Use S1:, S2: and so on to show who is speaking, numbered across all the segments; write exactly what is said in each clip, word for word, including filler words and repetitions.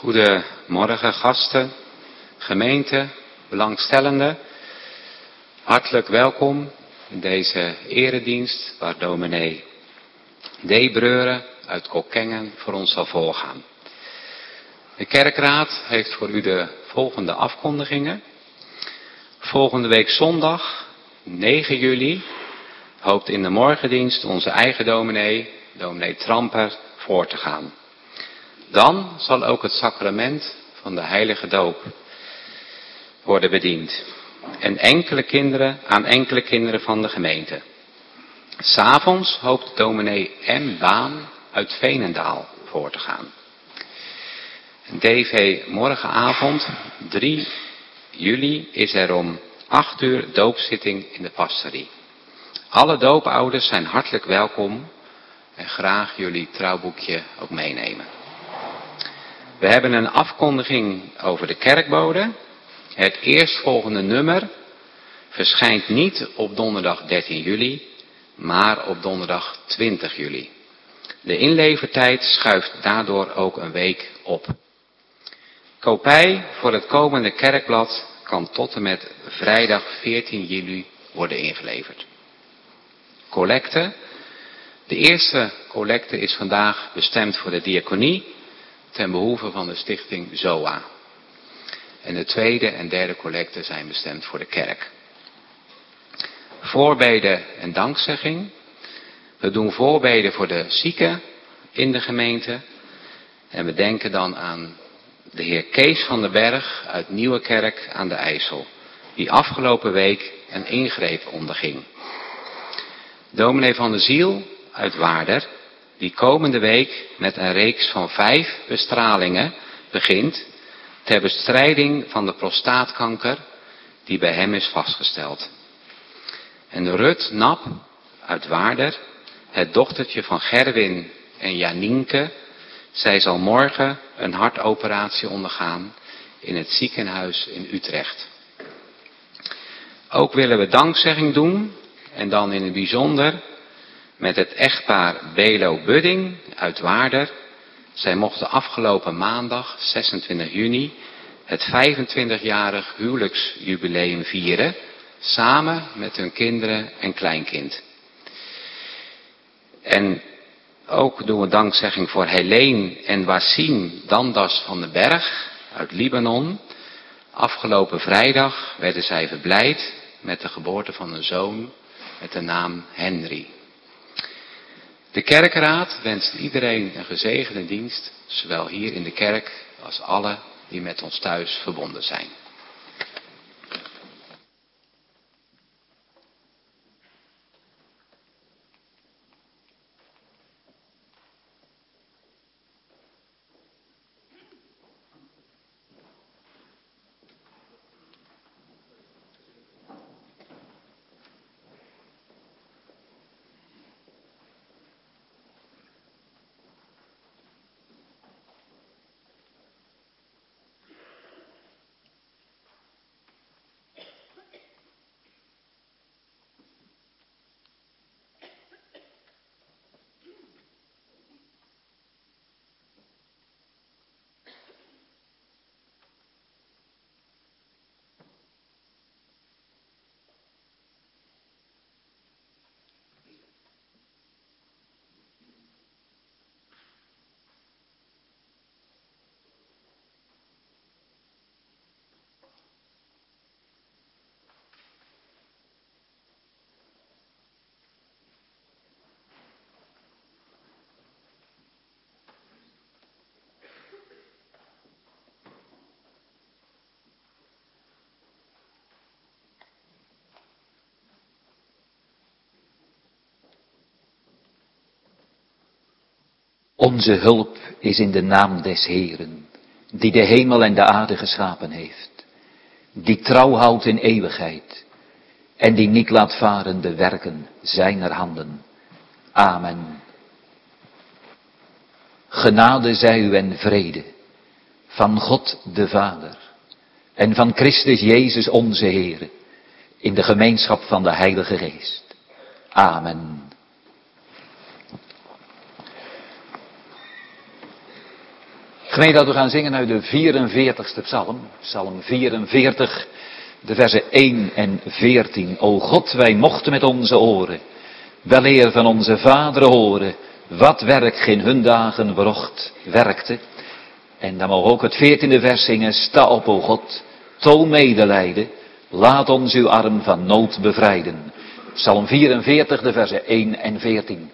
S1: Goedemorgen gasten, gemeente, belangstellenden. Hartelijk welkom in deze eredienst waar dominee D. Breuren uit Kockengen voor ons zal voorgaan. De kerkraad heeft voor u de volgende afkondigingen. Volgende week zondag, negen juli, hoopt in de morgendienst onze eigen dominee, dominee Tramper, voor te gaan. Dan zal ook het sacrament van de heilige doop worden bediend. En enkele kinderen, aan enkele kinderen van de gemeente. 'S Avonds hoopt dominee M. Baan uit Veenendaal voor te gaan. D V morgenavond, drie juli, is er om acht uur doopzitting in de pastorie. Alle doopouders zijn hartelijk welkom en graag jullie trouwboekje ook meenemen. We hebben een afkondiging over de kerkbode. Het eerstvolgende nummer verschijnt niet op donderdag dertien juli, maar op donderdag twintig juli. De inlevertijd schuift daardoor ook een week op. Kopij voor het komende kerkblad kan tot en met vrijdag veertien juli worden ingeleverd. Collecte. De eerste collecte is vandaag bestemd voor de diaconie ten behoeve van de stichting Z O A. En de tweede en derde collecte zijn bestemd voor de kerk. Voorbeden en dankzegging. We doen voorbeden voor de zieken in de gemeente. En we denken dan aan de heer Kees van den Berg uit Nieuwekerk aan de IJssel, die afgelopen week een ingreep onderging. Dominee van der Ziel uit Waarder, die komende week met een reeks van vijf bestralingen begint ter bestrijding van de prostaatkanker die bij hem is vastgesteld. En Rut Nap uit Waarder, het dochtertje van Gerwin en Janienke, zij zal morgen een hartoperatie ondergaan in het ziekenhuis in Utrecht. Ook willen we dankzegging doen, en dan in het bijzonder met het echtpaar Belo Budding uit Waarder. Zij mochten afgelopen maandag, zesentwintig juni, het vijfentwintigjarig huwelijksjubileum vieren, samen met hun kinderen en kleinkind. En ook doen we dankzegging voor Helene en Wassim Dandas van den Berg uit Libanon. Afgelopen vrijdag werden zij verblijd met de geboorte van een zoon met de naam Henry. De kerkraad wenst iedereen een gezegende dienst, zowel hier in de kerk als alle die met ons thuis verbonden zijn.
S2: Onze hulp is in de naam des Heeren, die de hemel en de aarde geschapen heeft, die trouw houdt in eeuwigheid en die niet laat varen de werken zijner handen. Amen. Genade zij u en vrede van God de Vader en van Christus Jezus onze Heere, in de gemeenschap van de Heilige Geest. Amen. Gemeente, dat we gaan zingen uit de vierenveertigste psalm, psalm vierenveertig, de versen één en veertien. O God, wij mochten met onze oren weleer van onze vaderen horen, wat werk in hun dagen berocht werkte. En dan mogen we ook het veertiende vers zingen, sta op, o God, toon medelijden, laat ons uw arm van nood bevrijden. Psalm vierenveertig, de versen één en veertien.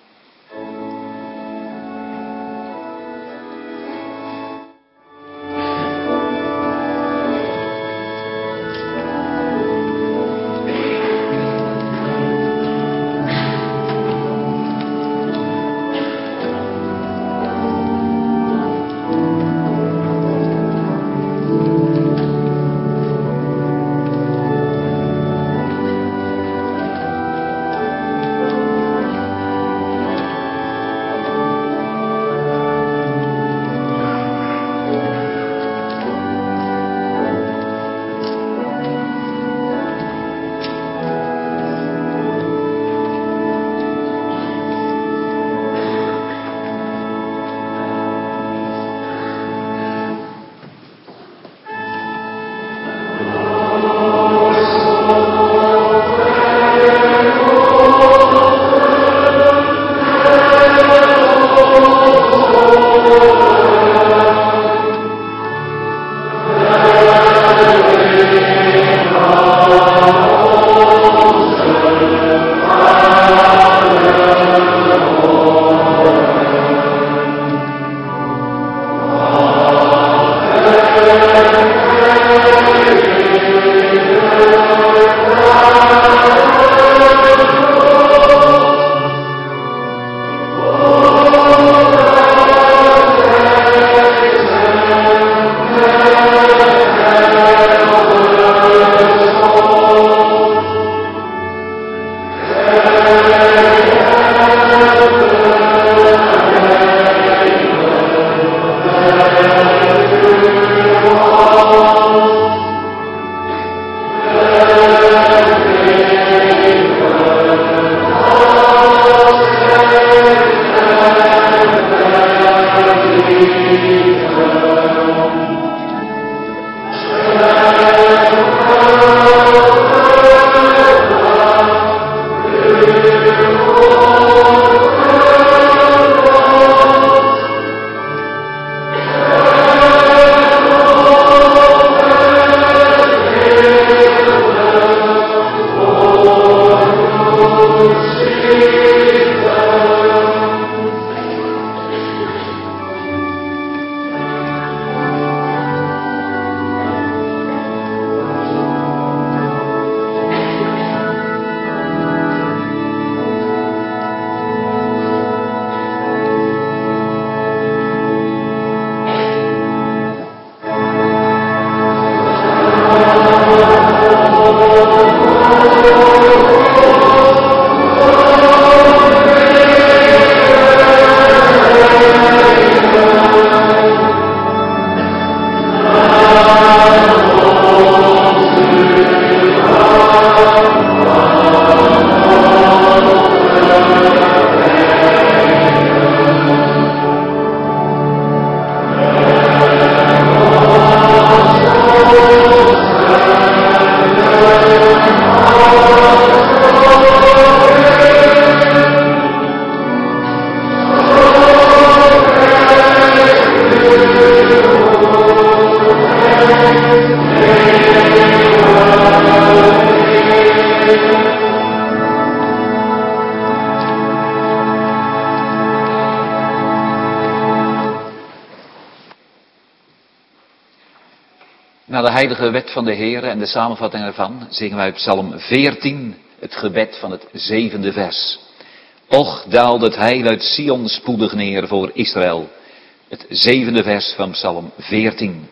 S2: Na de heilige wet van de Heere en de samenvatting ervan zingen wij Psalm veertien, het gebed van het zevende vers. Och, daalde het heil uit Sion spoedig neer voor Israël. Het zevende vers van Psalm veertien.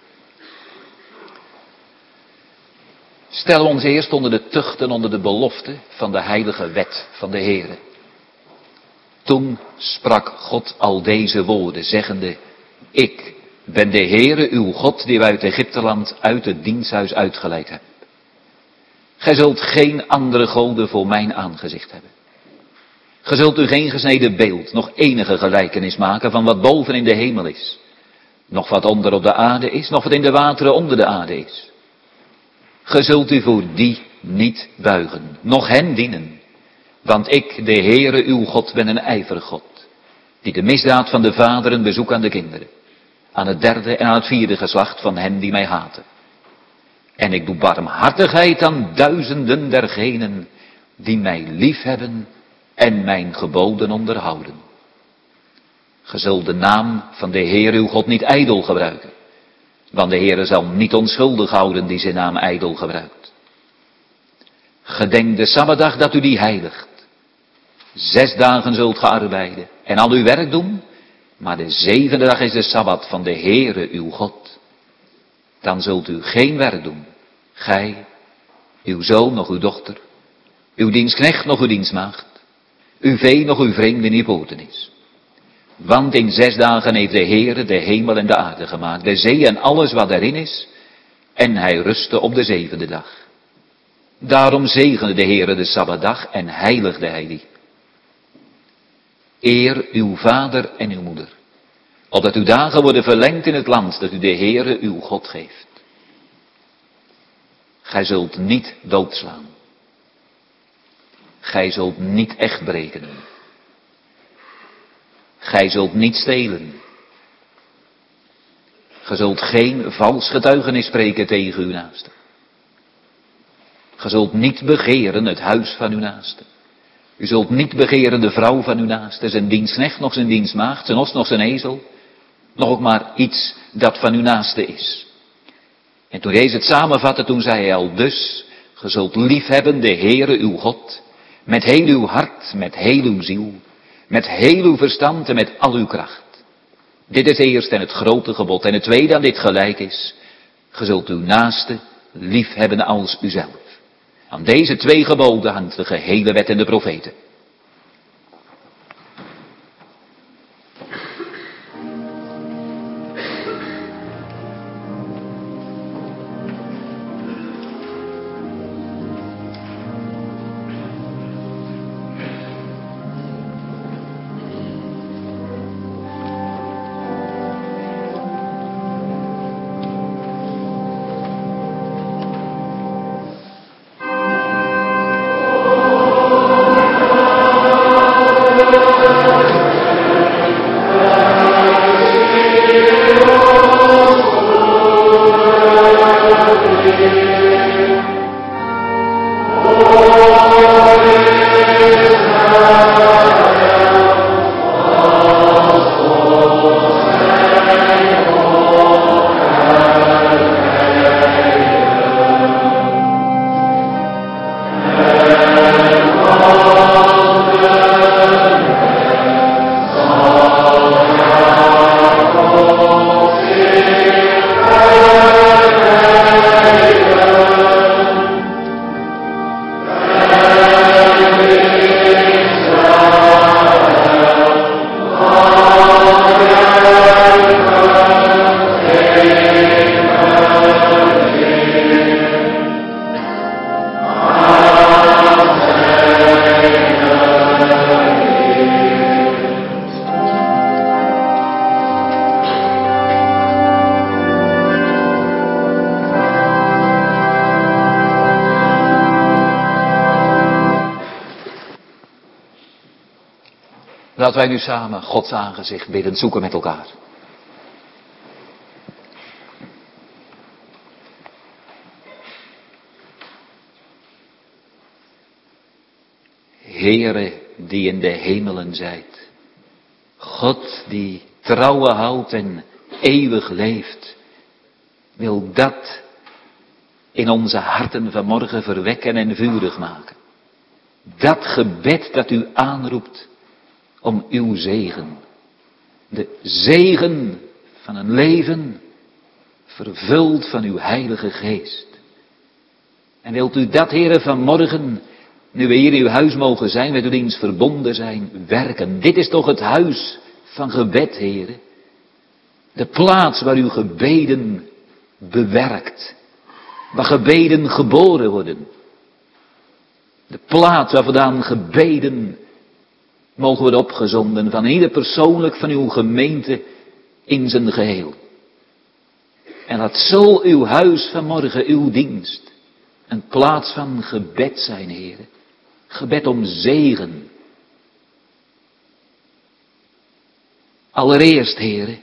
S2: Stel ons eerst onder de tucht en onder de belofte van de heilige wet van de Heere. Toen sprak God al deze woorden, zeggende, ik ben de Heere uw God die u uit Egypteland uit het diensthuis uitgeleid hebt. Gij zult geen andere goden voor mijn aangezicht hebben. Gij zult u geen gesneden beeld, nog enige gelijkenis maken van wat boven in de hemel is, nog wat onder op de aarde is, nog wat in de wateren onder de aarde is. Ge zult u voor die niet buigen, nog hen dienen. Want ik, de Heere uw God, ben een ijverig God, die de misdaad van de vaderen bezoekt aan de kinderen, aan het derde en aan het vierde geslacht van hen die mij haten. En ik doe barmhartigheid aan duizenden dergenen die mij liefhebben en mijn geboden onderhouden. Ge zult de naam van de Heer uw God niet ijdel gebruiken, want de Heere zal niet onschuldig houden die zijn naam ijdel gebruikt. Gedenk de Sabbatdag dat u die heiligt. Zes dagen zult ge arbeiden en al uw werk doen, maar de zevende dag is de Sabbat van de Heere uw God. Dan zult u geen werk doen, gij, uw zoon nog uw dochter, uw dienstknecht nog uw dienstmaagd, uw vee nog uw vreemde nepotenis. Want in zes dagen heeft de Heere de hemel en de aarde gemaakt, de zee en alles wat daarin is, en hij rustte op de zevende dag. Daarom zegende de Heere de Sabbatdag en heiligde hij die. Eer uw vader en uw moeder, opdat uw dagen worden verlengd in het land dat u de Heere uw God geeft. Gij zult niet doodslaan. Gij zult niet echt breken. Gij zult niet stelen. Gij zult geen vals getuigenis spreken tegen uw naaste. Gij zult niet begeren het huis van uw naaste. U zult niet begeren de vrouw van uw naaste, zijn dienstknecht, nog zijn dienstmaagd, zijn os, nog zijn ezel, nog ook maar iets dat van uw naaste is. En toen Jezus het samenvatte, toen zei hij al dus, ge zult liefhebben de Heere uw God, met heel uw hart, met heel uw ziel, met heel uw verstand en met al uw kracht. Dit is eerst en het grote gebod. En het tweede aan dit gelijk is, ge zult uw naaste liefhebben als uzelf. Aan deze twee geboden hangt de gehele wet en de profeten. Laten wij nu samen Gods aangezicht bidden, zoeken met elkaar. Heere die in de hemelen zijt, God die trouwe houdt en eeuwig leeft, wil dat in onze harten vanmorgen verwekken en vurig maken. Dat gebed dat u aanroept om uw zegen. De zegen van een leven vervuld van uw heilige geest. En wilt u dat, Heere, vanmorgen, nu we hier in uw huis mogen zijn, met uw dienst verbonden zijn, werken. Dit is toch het huis van gebed, Heere. De plaats waar uw gebeden bewerkt. Waar gebeden geboren worden. De plaats waar vandaan gebeden mogen worden opgezonden van ieder persoonlijk van uw gemeente in zijn geheel. En laat zo uw huis vanmorgen, uw dienst, een plaats van gebed zijn, Heere. Gebed om zegen. Allereerst, Heere,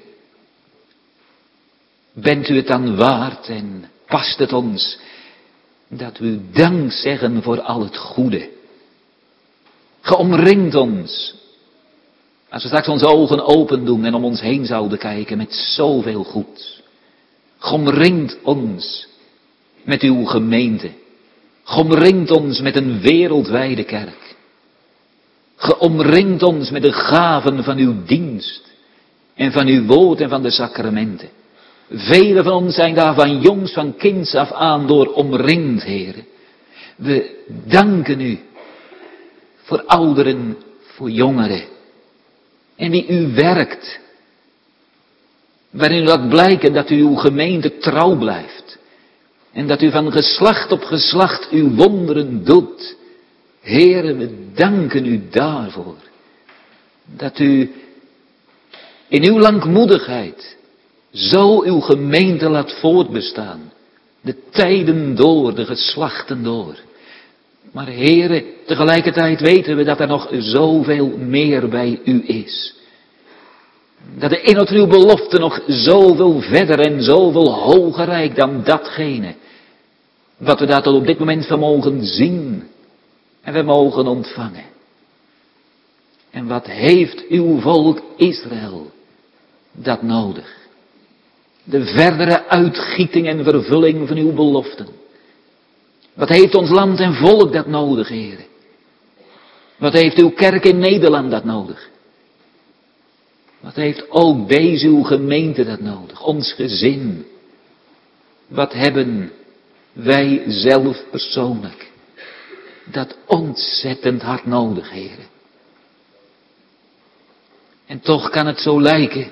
S2: bent u het dan waard en past het ons dat we u dank zeggen voor al het goede. Ge omringt ons, als we straks onze ogen open doen en om ons heen zouden kijken met zoveel goeds. Ge omringt ons met uw gemeente. Ge omringt ons met een wereldwijde kerk. Ge omringt ons met de gaven van uw dienst en van uw woord en van de sacramenten. Velen van ons zijn daar van jongs, van kinds af aan door omringd, Heere. We danken u voor ouderen, voor jongeren. En wie u werkt. Waarin u laat blijken dat u uw gemeente trouw blijft. En dat u van geslacht op geslacht uw wonderen doet. Heere, we danken u daarvoor. Dat u in uw langmoedigheid zo uw gemeente laat voortbestaan. De tijden door, de geslachten door. Maar Heere, tegelijkertijd weten we dat er nog zoveel meer bij u is. Dat de inhoud van uw belofte nog zoveel verder en zoveel hoger reikt dan datgene wat we daar tot op dit moment van mogen zien en we mogen ontvangen. En wat heeft uw volk Israël dat nodig? De verdere uitgieting en vervulling van uw beloften. Wat heeft ons land en volk dat nodig, Heer? Wat heeft uw kerk in Nederland dat nodig? Wat heeft ook deze uw gemeente dat nodig? Ons gezin. Wat hebben wij zelf persoonlijk dat ontzettend hard nodig, Heer? En toch kan het zo lijken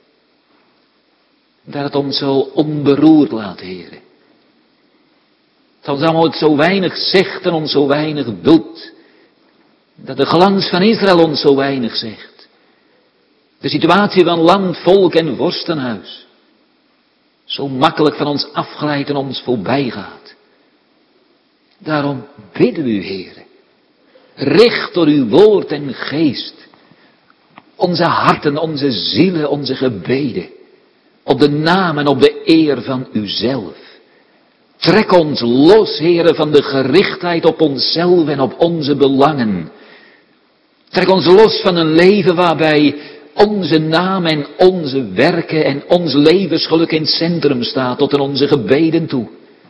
S2: dat het ons zo onberoerd laat, Heer. Dat ons allemaal het zo weinig zegt en ons zo weinig doet. Dat de glans van Israël ons zo weinig zegt. De situatie van land, volk en vorstenhuis zo makkelijk van ons afglijdt en ons voorbij gaat. Daarom bidden we u, Heer, richt door uw woord en geest onze harten, onze zielen, onze gebeden op de naam en op de eer van uzelf. Trek ons los, Heere, van de gerichtheid op onszelf en op onze belangen. Trek ons los van een leven waarbij onze naam en onze werken en ons levensgeluk in het centrum staat tot in onze gebeden toe.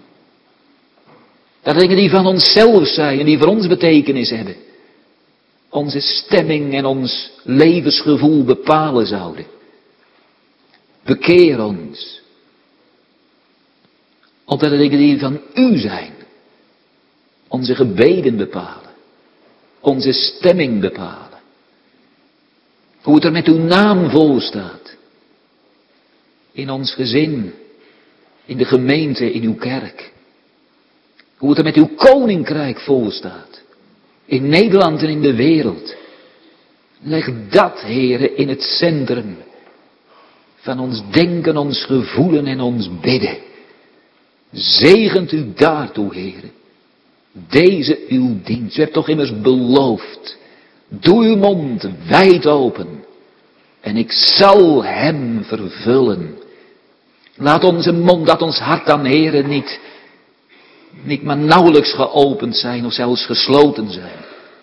S2: Dat dingen die van onszelf zijn en die voor ons betekenis hebben, onze stemming en ons levensgevoel bepalen zouden. Bekeer ons. Opdat de dingen die van u zijn, onze gebeden bepalen, onze stemming bepalen. Hoe het er met uw naam vol staat. In ons gezin, in de gemeente, in uw kerk. Hoe het er met uw koninkrijk vol staat. In Nederland en in de wereld. Leg dat, Heere, in het centrum van ons denken, ons gevoelen en ons bidden. Zegent u daartoe, Heere, deze uw dienst. U hebt toch immers beloofd. Doe uw mond wijd open en ik zal hem vervullen. Laat onze mond, laat ons hart dan, Heere, niet, niet maar nauwelijks geopend zijn of zelfs gesloten zijn.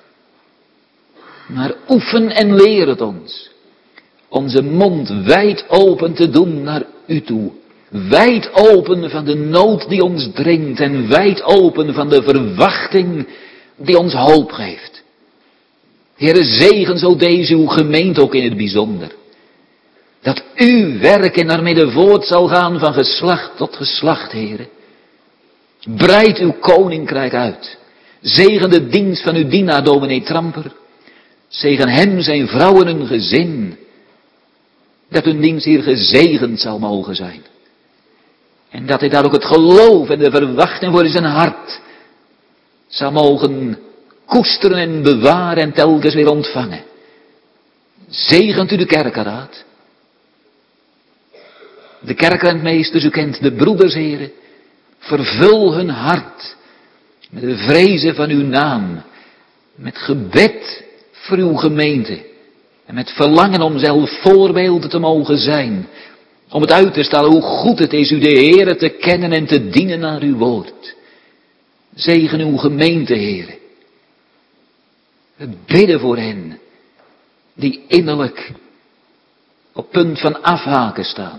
S2: Maar oefen en leer het ons. Onze mond wijd open te doen naar u toe. Wijd open van de nood die ons dringt en wijd open van de verwachting die ons hoop geeft. Heere, zegen zo deze uw gemeente ook in het bijzonder. Dat uw werk in haar midden voort zal gaan van geslacht tot geslacht, Heere. Breid uw koninkrijk uit. Zegen de dienst van uw dienaar dominee Tramper. Zegen hem, zijn vrouw en hun gezin. Dat hun dienst hier gezegend zal mogen zijn. En dat hij daar ook het geloof en de verwachting voor in zijn hart zal mogen koesteren en bewaren en telkens weer ontvangen. Zegent u de kerkenraad. de kerkrentmeesters, u kent de broeders, heren. Vervul hun hart met de vrezen van uw naam. Met gebed voor uw gemeente. En met verlangen om zelf voorbeelden te mogen zijn. Om het uit te stellen hoe goed het is u de Heere te kennen en te dienen naar uw woord. Zegen uw gemeente, Heere. We bidden voor hen die innerlijk op punt van afhaken staan.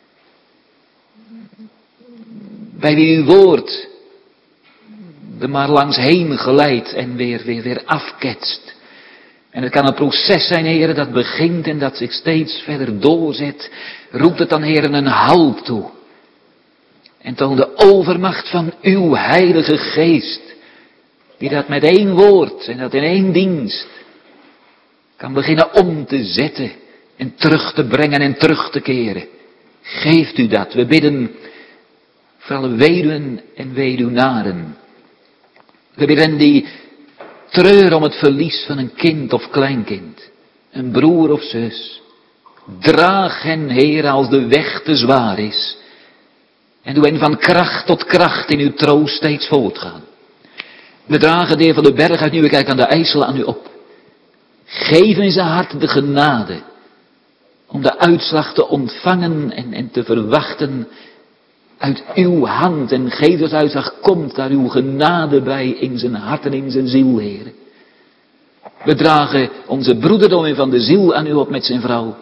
S2: Bij wie uw woord er maar langs heen geleidt en weer, weer, weer afketst. En het kan een proces zijn, heren, dat begint en dat zich steeds verder doorzet. Roept het dan, heren, een halt toe. En toon de overmacht van uw heilige geest. Die dat met één woord en dat in één dienst kan beginnen om te zetten en terug te brengen en terug te keren. Geeft u dat. We bidden voor alle weduwen en weduwnaren. We bidden die treuren om het verlies van een kind of kleinkind. Een broer of zus. Draag hen, Heer, als de weg te zwaar is. En doe hen van kracht tot kracht in uw troost steeds voortgaan. We dragen de Heer van de Berg uit Nieuwekerk aan de IJssel aan u op. Geef in zijn hart de genade om de uitslag te ontvangen en, en te verwachten uit uw hand. En geef dat uitslag komt daar uw genade bij in zijn hart en in zijn ziel, Heer. We dragen onze broederdom van de ziel aan u op met zijn vrouw.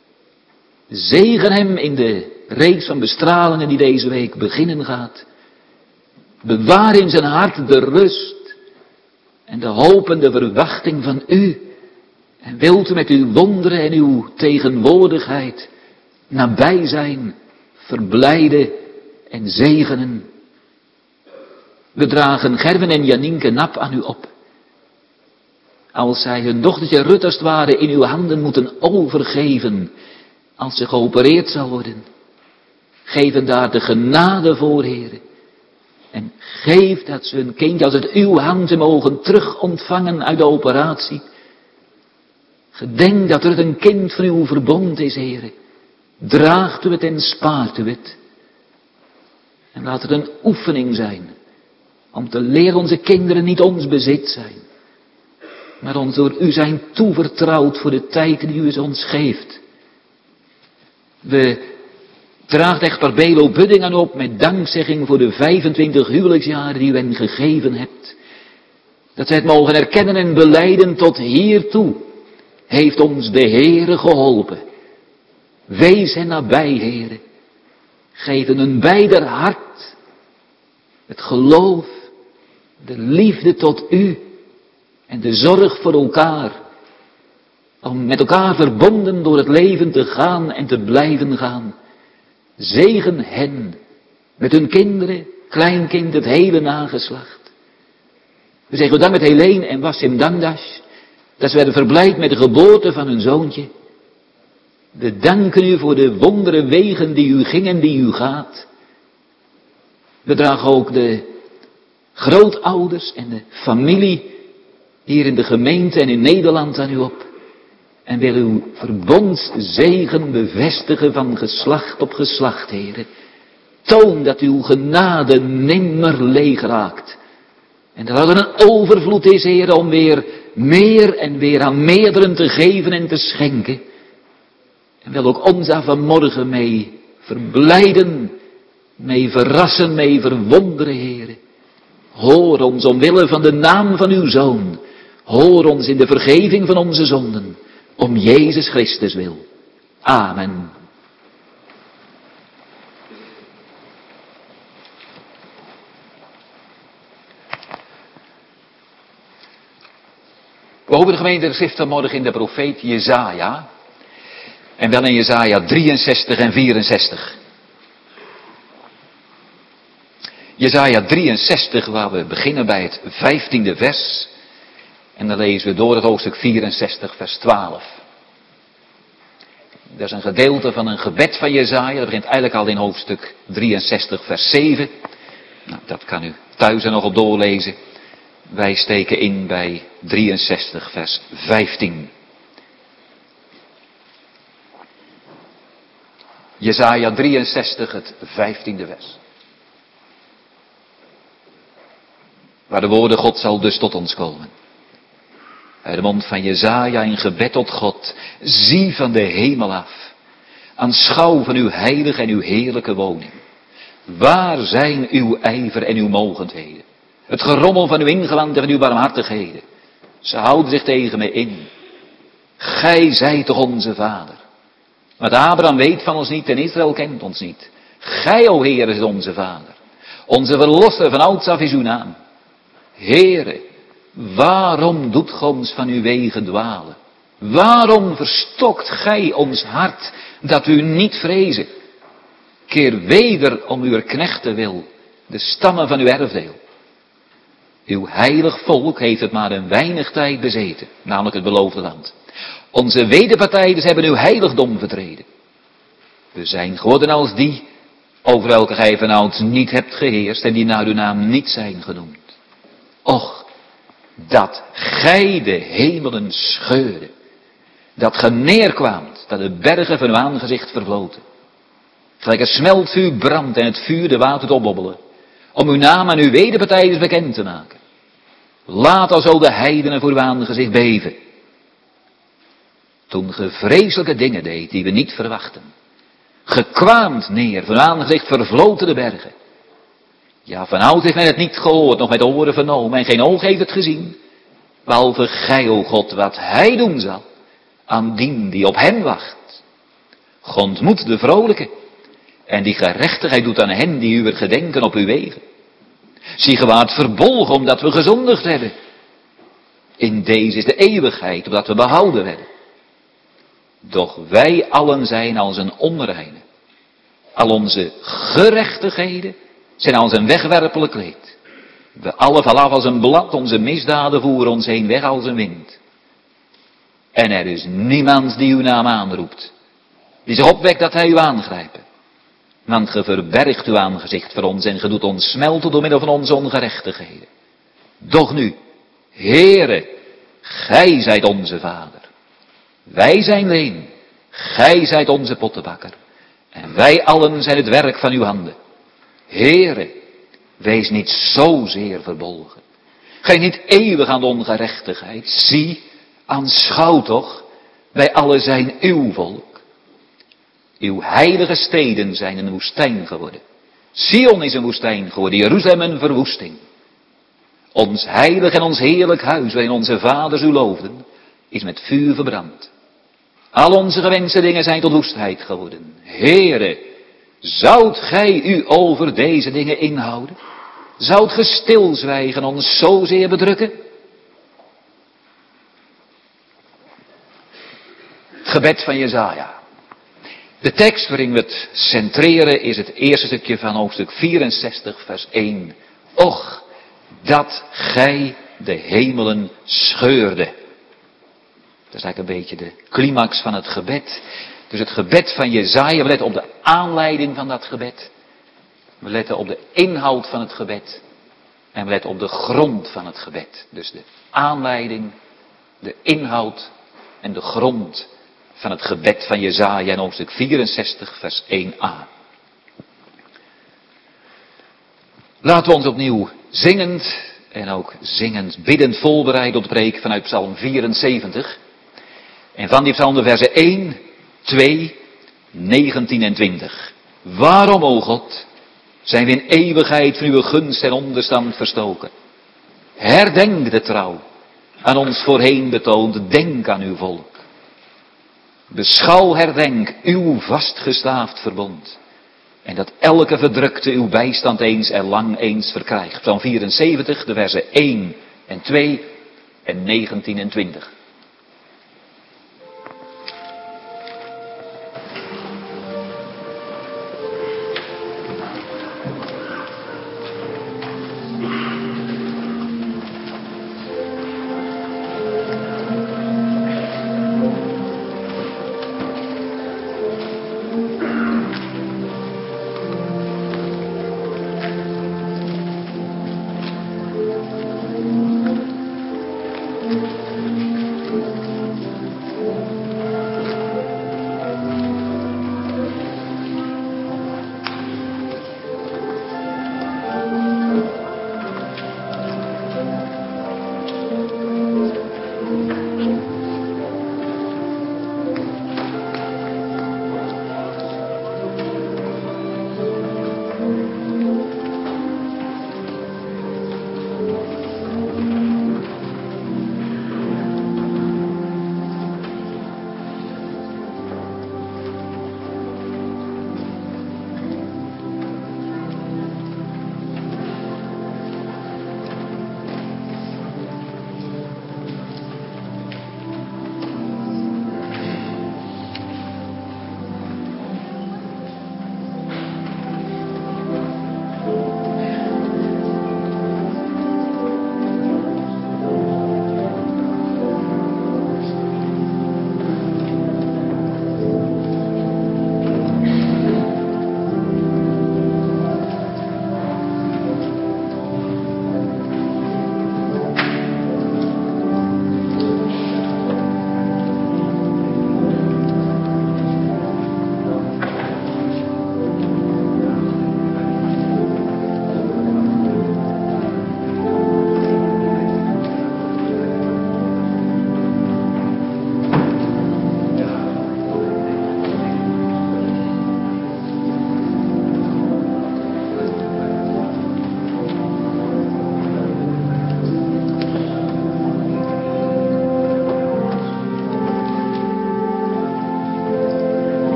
S2: Zegen hem in de reeks van bestralingen die deze week beginnen gaat. Bewaar in zijn hart de rust en de hoop en de verwachting van u. En wilt u met uw wonderen en uw tegenwoordigheid nabij zijn, verblijden en zegenen. We dragen Gerben en Janienke Nap aan u op. Als zij hun dochtertje Rut als het ware in uw handen moeten overgeven, als ze geopereerd zal worden. Geef hen daar de genade voor, Heer. En geef dat ze hun kindje als het uw hand mogen terug ontvangen uit de operatie. Gedenk dat er een kind van uw verbond is, Heer. Draagt u het en spaart u het. En laat het een oefening zijn. Om te leren onze kinderen niet ons bezit zijn. Maar ons door u zijn toevertrouwd voor de tijd die u ons geeft. We draagt echtpaar Belo Budding aan op met dankzegging voor de vijfentwintig huwelijksjaren die u hen gegeven hebt. Dat zij het mogen erkennen en belijden tot hiertoe heeft ons de Heere geholpen. Wees hen nabij, Heere. Geef hen een beider hart, het geloof, de liefde tot u en de zorg voor elkaar. Om met elkaar verbonden door het leven te gaan en te blijven gaan. Zegen hen met hun kinderen, kleinkind, het hele nageslacht. We zeggen dank met Helene en Wassim Dandash, dat ze werden verblijd met de geboorte van hun zoontje. We danken u voor de wondere wegen die u ging en die u gaat. We dragen ook de grootouders en de familie hier in de gemeente en in Nederland aan u op. En wil uw verbondszegen bevestigen van geslacht op geslacht, Heere. Toon dat uw genade nimmer leeg raakt. En dat er een overvloed is, Heere, om weer meer en weer aan meerderen te geven en te schenken. En wil ook ons daar vanmorgen mee verblijden, mee verrassen, mee verwonderen, Heere. Hoor ons omwille van de naam van uw Zoon. Hoor ons in de vergeving van onze zonden. Om Jezus Christus wil. Amen. We hopen de gemeente de schrift vanmorgen in de profeet Jezaja. En wel in Jezaja drieënzestig en vierenzestig. Jezaja drieënzestig, waar we beginnen bij het vijftiende vers. En dan lezen we door het hoofdstuk vierenzestig, vers twaalf. Dat is een gedeelte van een gebed van Jezaja. Dat begint eigenlijk al in hoofdstuk drieënzestig, vers zeven. Nou, dat kan u thuis er nog op doorlezen. Wij steken in bij drieënzestig, vers vijftien. Jesaja drieënzestig, het vijftiende vers. Waar de woorden God zal dus tot ons komen. Uit de mond van Jesaja in gebed tot God. Zie van de hemel af. Aanschouw van uw heilige en uw heerlijke woning. Waar zijn uw ijver en uw mogendheden? Het gerommel van uw ingewand en van uw barmhartigheden. Ze houden zich tegen me in. Gij zijt toch onze vader. Maar Abraham weet van ons niet en Israël kent ons niet. Gij, o Heer, is onze vader. Onze verlosser van ouds af is uw naam. Heere, waarom doet gij ons van uw wegen dwalen? Waarom verstokt gij ons hart dat u niet vrezen? Keer weder om uw knechten wil, de stammen van uw erfdeel. Uw heilig volk heeft het maar een weinig tijd bezeten, namelijk het beloofde land. Onze wederpartijders hebben uw heiligdom vertreden. We zijn geworden als die, over welke gij vanouds niet hebt geheerst en die naar uw naam niet zijn genoemd. Och, dat gij de hemelen scheurde, dat ge neerkwaamt, dat de bergen van uw aangezicht vervloten. Gelijk een smeltvuur brandt en het vuur de water opbobbelen, om uw naam aan uw wederpartijders bekend te maken. Laat alzo de heidenen voor uw aangezicht beven. Toen ge vreselijke dingen deed die we niet verwachten. Gekwaamd neer, voor uw aangezicht vervloten de bergen. Ja, vanouds heeft men het niet gehoord, nog met oren vernomen en geen oog heeft het gezien. Behalve gij, o God, wat hij doen zal, aan dien die op hem wacht. God ontmoet de vrolijke en die gerechtigheid doet aan hen die uw gedenken op uw wegen. Zie gewaard verbolgen omdat we gezondigd hebben. In deze is de eeuwigheid, opdat we behouden werden. Doch wij allen zijn als een onreine. Al onze gerechtigheden zijn als een wegwerpelijk kleed. We allen vallen af als een blad, onze misdaden voeren ons heen weg als een wind. En er is niemand die uw naam aanroept, die zich opwekt dat hij u aangrijpen. Want ge verbergt uw aangezicht voor ons en ge doet ons smelten door middel van onze ongerechtigheden. Doch nu, Heere, gij zijt onze Vader. Wij zijn leen, gij zijt onze pottenbakker. En wij allen zijn het werk van uw handen. Heere, wees niet zozeer verbolgen. Gij niet eeuwig aan de ongerechtigheid. Zie, aanschouw toch, wij allen zijn uw volk. Uw heilige steden zijn een woestijn geworden. Sion is een woestijn geworden, Jeruzalem een verwoesting. Ons heilig en ons heerlijk huis, waarin onze vaders u loofden, is met vuur verbrand. Al onze gewenste dingen zijn tot woestheid geworden. Heere, zoudt gij u over deze dingen inhouden? Zoudt ge stilzwijgen en ons zozeer bedrukken? Het gebed van Jesaja. De tekst waarin we het centreren is het eerste stukje van hoofdstuk vierenzestig, vers één. Och, dat gij de hemelen scheurde. Dat is eigenlijk een beetje de climax van het gebed. Dus het gebed van Jesaja, we letten op de aanleiding van dat gebed. We letten op de inhoud van het gebed. En we letten op de grond van het gebed. Dus de aanleiding, de inhoud en de grond van het gebed van Jesaja in hoofdstuk vierenzestig, vers één a. Laten we ons opnieuw zingend en ook zingend biddend voorbereiden op de preek vanuit Psalm vierenzeventig. En van die psalm de versen één, twee, negentien en twintig. Waarom, o God, zijn we in eeuwigheid van uw gunst en onderstand verstoken? Herdenk de trouw aan ons voorheen betoond, denk aan uw volk. Beschouw, herdenk uw vastgestaafd verbond. En dat elke verdrukte uw bijstand eens en lang eens verkrijgt. Psalm vierenzeventig, de versen één en twee en negentien en twintig.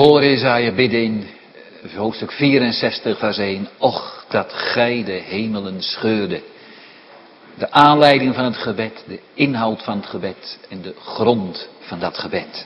S2: horen Jesaja bidden in hoofdstuk vierenzestig vers één. Och, dat gij de hemelen scheurde. De aanleiding van het gebed, de inhoud van het gebed en de grond van dat gebed.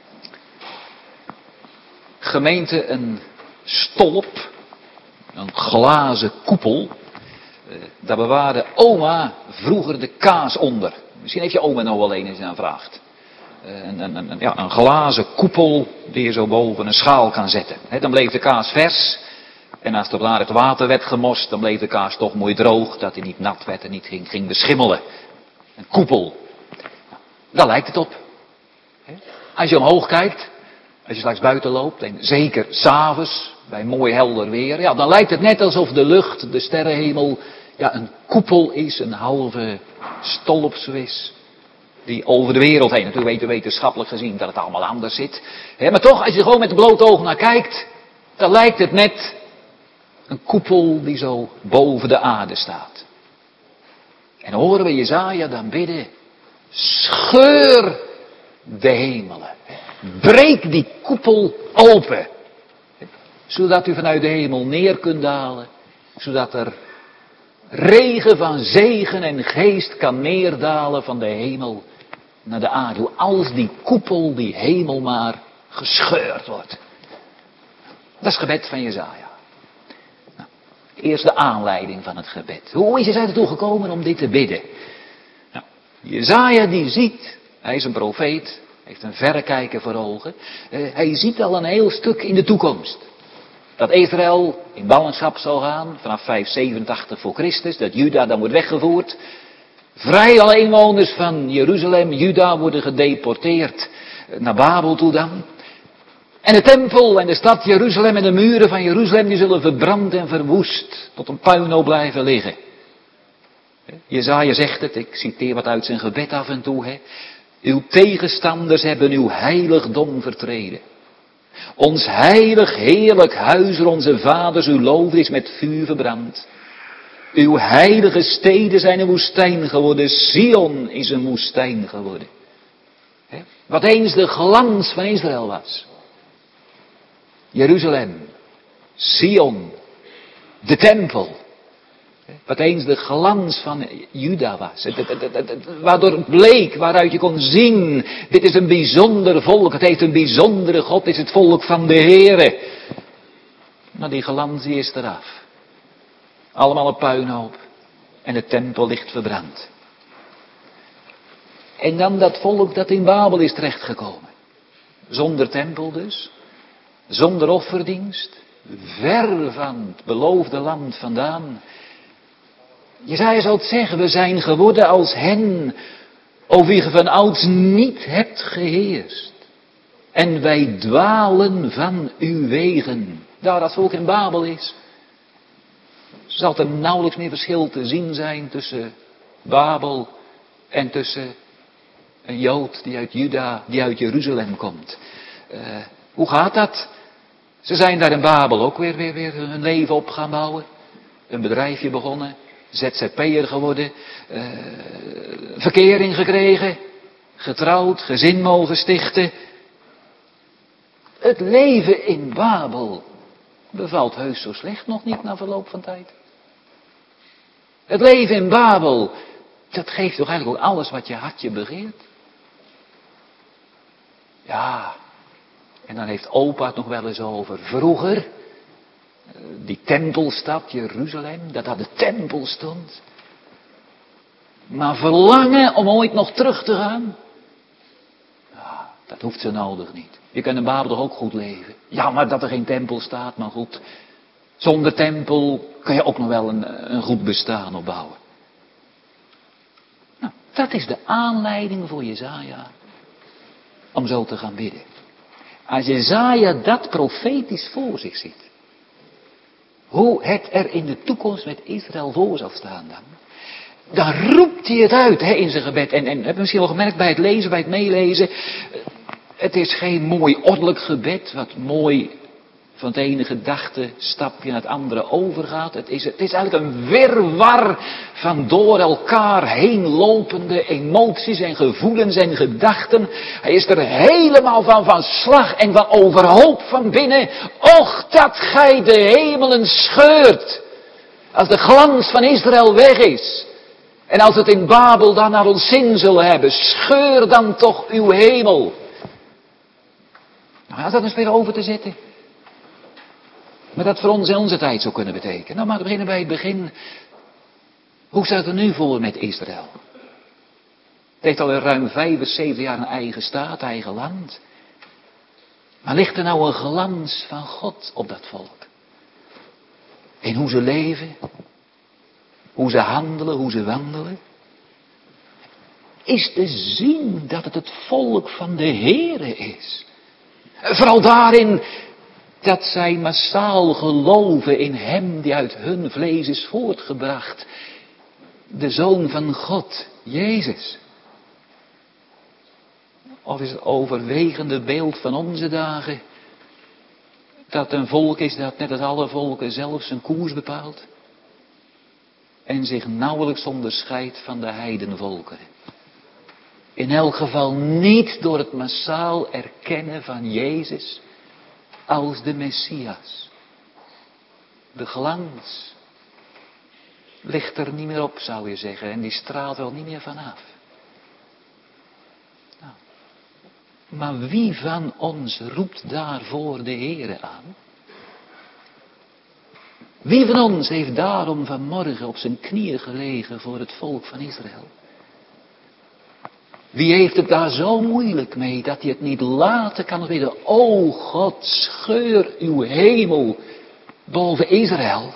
S2: Gemeente, een stolp, een glazen koepel. Daar bewaarde oma vroeger de kaas onder. Misschien heeft je oma nou wel een eens aan vraagt. Een, een, een, ja, een glazen koepel die je zo boven een schaal kan zetten. He, dan bleef de kaas vers. En als er naar het water werd gemorst, dan bleef de kaas toch mooi droog. Dat hij niet nat werd en niet ging, ging beschimmelen. Een koepel. Daar lijkt het op. He. Als je omhoog kijkt, als je straks buiten loopt, en zeker 's avonds bij mooi helder weer. Ja, dan lijkt het net alsof de lucht, de sterrenhemel, ja, een koepel is, een halve stolp zo is. Die over de wereld heen, natuurlijk weten we wetenschappelijk gezien dat het allemaal anders zit. He, maar toch, als je er gewoon met het blote oog naar kijkt, dan lijkt het net een koepel die zo boven de aarde staat. En dan horen we Jesaja dan bidden, scheur de hemelen. Breek die koepel open. Zodat u vanuit de hemel neer kunt dalen. Zodat er regen van zegen en geest kan neerdalen van de hemel naar de aarde. Als die koepel, die hemel maar gescheurd wordt. Dat is het gebed van Jesaja. Nou, eerst de aanleiding van het gebed. Hoe is Jesaja ertoe gekomen om dit te bidden? Nou, Jesaja die ziet, hij is een profeet, heeft een verrekijker voor ogen. Uh, hij ziet al een heel stuk in de toekomst. Dat Israël in ballingschap zal gaan vanaf vijfhonderdzevenentachtig voor Christus. Dat Juda dan wordt weggevoerd. Vrijwel inwoners van Jeruzalem, Juda worden gedeporteerd naar Babel toe dan. En de tempel en de stad Jeruzalem en de muren van Jeruzalem die zullen verbrand en verwoest tot een puinhoop blijven liggen. Jesaja zegt het, ik citeer wat uit zijn gebed af en toe. Hè. Uw tegenstanders hebben uw heiligdom vertreden. Ons heilig, heerlijk huis, onze vaders, uw lof is met vuur verbrand. Uw heilige steden zijn een woestijn geworden. Sion is een woestijn geworden. He? Wat eens de glans van Israël was. Jeruzalem, Sion, de tempel. Wat eens de glans van Juda was. Het, het, het, het, het, waardoor het bleek, waaruit je kon zien. Dit is een bijzonder volk. Het heeft een bijzondere God. Het is het volk van de Heere. Maar die glans die is eraf. Allemaal een puinhoop. En de tempel ligt verbrand. En dan dat volk dat in Babel is terechtgekomen. Zonder tempel dus. Zonder offerdienst. Ver van het beloofde land vandaan. Jesaja zal het zeggen, we zijn geworden als hen over wie ge van ouds niet hebt geheerst. En wij dwalen van uw wegen. Daar dat volk in Babel is, zal er nauwelijks meer verschil te zien zijn tussen Babel en tussen een Jood die uit Juda, die uit Jeruzalem komt. Uh, hoe gaat dat? Ze zijn daar in Babel ook weer, weer, weer hun leven op gaan bouwen. Een bedrijfje begonnen. Z Z P'er geworden, uh, verkering gekregen, getrouwd, gezin mogen stichten. Het leven in Babel bevalt heus zo slecht nog niet na verloop van tijd. Het leven in Babel, dat geeft toch eigenlijk ook alles wat je hartje begeert. Ja, en dan heeft opa het nog wel eens over vroeger. Die tempelstad Jeruzalem, dat daar de tempel stond. Maar verlangen om ooit nog terug te gaan? Ja, dat hoeft zo nodig niet. Je kunt in Babel toch ook goed leven. Ja, maar dat er geen tempel staat, maar goed. Zonder tempel kun je ook nog wel een, een goed bestaan opbouwen. Nou, dat is de aanleiding voor Jesaja om zo te gaan bidden. Als Jesaja dat profetisch voor zich ziet. Hoe het er in de toekomst met Israël voor zal staan dan. Dan roept hij het uit hè, in zijn gebed. En, en heb je misschien wel gemerkt bij het lezen, bij het meelezen. Het is geen mooi ordelijk gebed wat mooi van het ene gedachtenstapje naar het andere overgaat. Het is, het is eigenlijk een wirwar van door elkaar heen lopende emoties en gevoelens en gedachten. Hij is er helemaal van van slag en van overhoop van binnen. Och, dat gij de hemelen scheurt. Als de glans van Israël weg is. En als het in Babel dan naar ons zin zullen hebben. Scheur dan toch uw hemel. Nou, is dat eens weer over te zitten. Maar dat voor ons in onze tijd zou kunnen betekenen. Nou, maar we beginnen bij het begin. Hoe staat het er nu voor met Israël? Het heeft al ruim vijfenzeventig jaar een eigen staat, eigen land. Maar ligt er nou een glans van God op dat volk? In hoe ze leven, hoe ze handelen, hoe ze wandelen. Is te zien dat het het volk van de Heere is. Vooral daarin dat zij massaal geloven in hem die uit hun vlees is voortgebracht. De Zoon van God, Jezus. Of is het overwegende beeld van onze dagen dat een volk is dat net als alle volken zelf zijn koers bepaalt. En zich nauwelijks onderscheidt van de heidenvolkeren. In elk geval niet door het massaal erkennen van Jezus als de Messias. De glans ligt er niet meer op, zou je zeggen. En die straalt wel niet meer vanaf. Nou, maar wie van ons roept daarvoor de Heere aan? Wie van ons heeft daarom vanmorgen op zijn knieën gelegen voor het volk van Israël? Wie heeft het daar zo moeilijk mee dat hij het niet laten kan bidden? O God, scheur uw hemel boven Israël.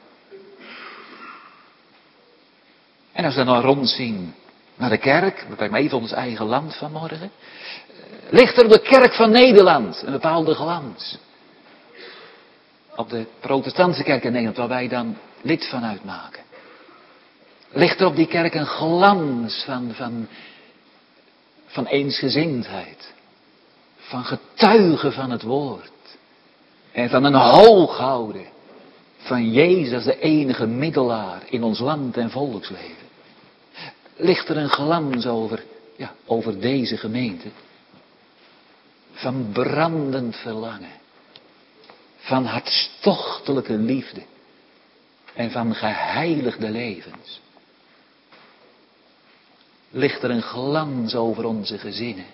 S2: En als we dan nou rondzien naar de kerk, beperk me even ons eigen land vanmorgen. Ligt er op de kerk van Nederland een bepaalde glans. Op de protestantse kerk in Nederland, waar wij dan lid van uitmaken. Ligt er op die kerk een glans van, van, van eensgezindheid. Van getuigen van het woord. En van een hooghouden van Jezus als de enige middelaar in ons land en volksleven. Ligt er een glans over, ja, over deze gemeente. Van brandend verlangen. Van hartstochtelijke liefde. En van geheiligde levens. Ligt er een glans over onze gezinnen.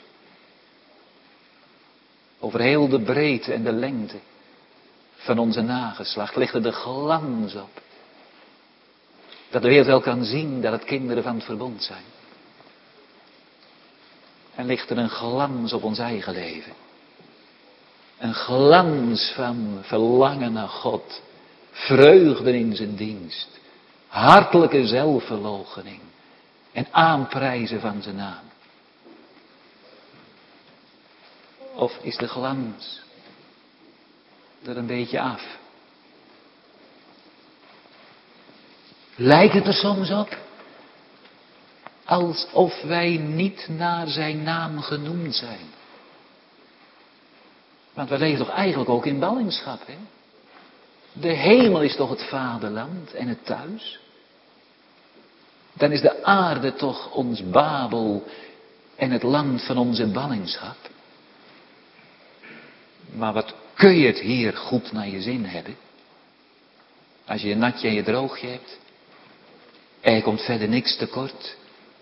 S2: Over heel de breedte en de lengte van onze nageslacht. Ligt er de glans op. Dat de wereld wel kan zien dat het kinderen van het verbond zijn. En ligt er een glans op ons eigen leven. Een glans van verlangen naar God. Vreugde in zijn dienst. Hartelijke zelfverloochening. En aanprijzen van zijn naam. Of is de glans er een beetje af? Lijkt het er soms op? Alsof wij niet naar zijn naam genoemd zijn. Want wij leven toch eigenlijk ook in ballingschap, hè? De hemel is toch het vaderland en het thuis? Dan is de aarde toch ons Babel en het land van onze ballingschap? Maar wat kun je het hier goed naar je zin hebben? Als je je natje en je droogje hebt. En je komt verder niks tekort.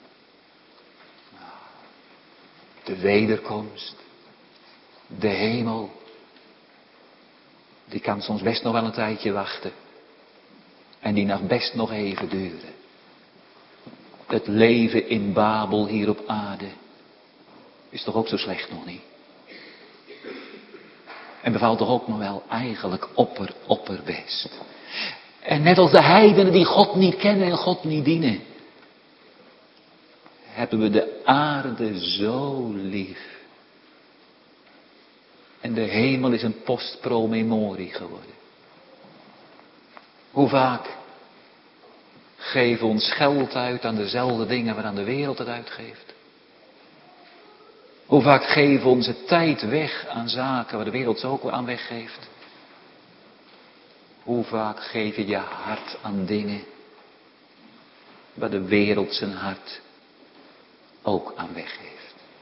S2: De wederkomst. De hemel. Die kan soms best nog wel een tijdje wachten. En die mag best nog even duren. Het leven in Babel hier op aarde is toch ook zo slecht nog niet? En bevalt toch ook nog wel eigenlijk opper, opperbest. En net als de heidenen die God niet kennen en God niet dienen, hebben we de aarde zo lief. En de hemel is een post pro memorie geworden. Hoe vaak geven we ons geld uit aan dezelfde dingen waaraan de wereld het uitgeeft? Hoe vaak geven we onze tijd weg aan zaken waar de wereld zo ook aan weggeeft? Hoe vaak geef je je hart aan dingen waar de wereld zijn hart ook aan weggeeft.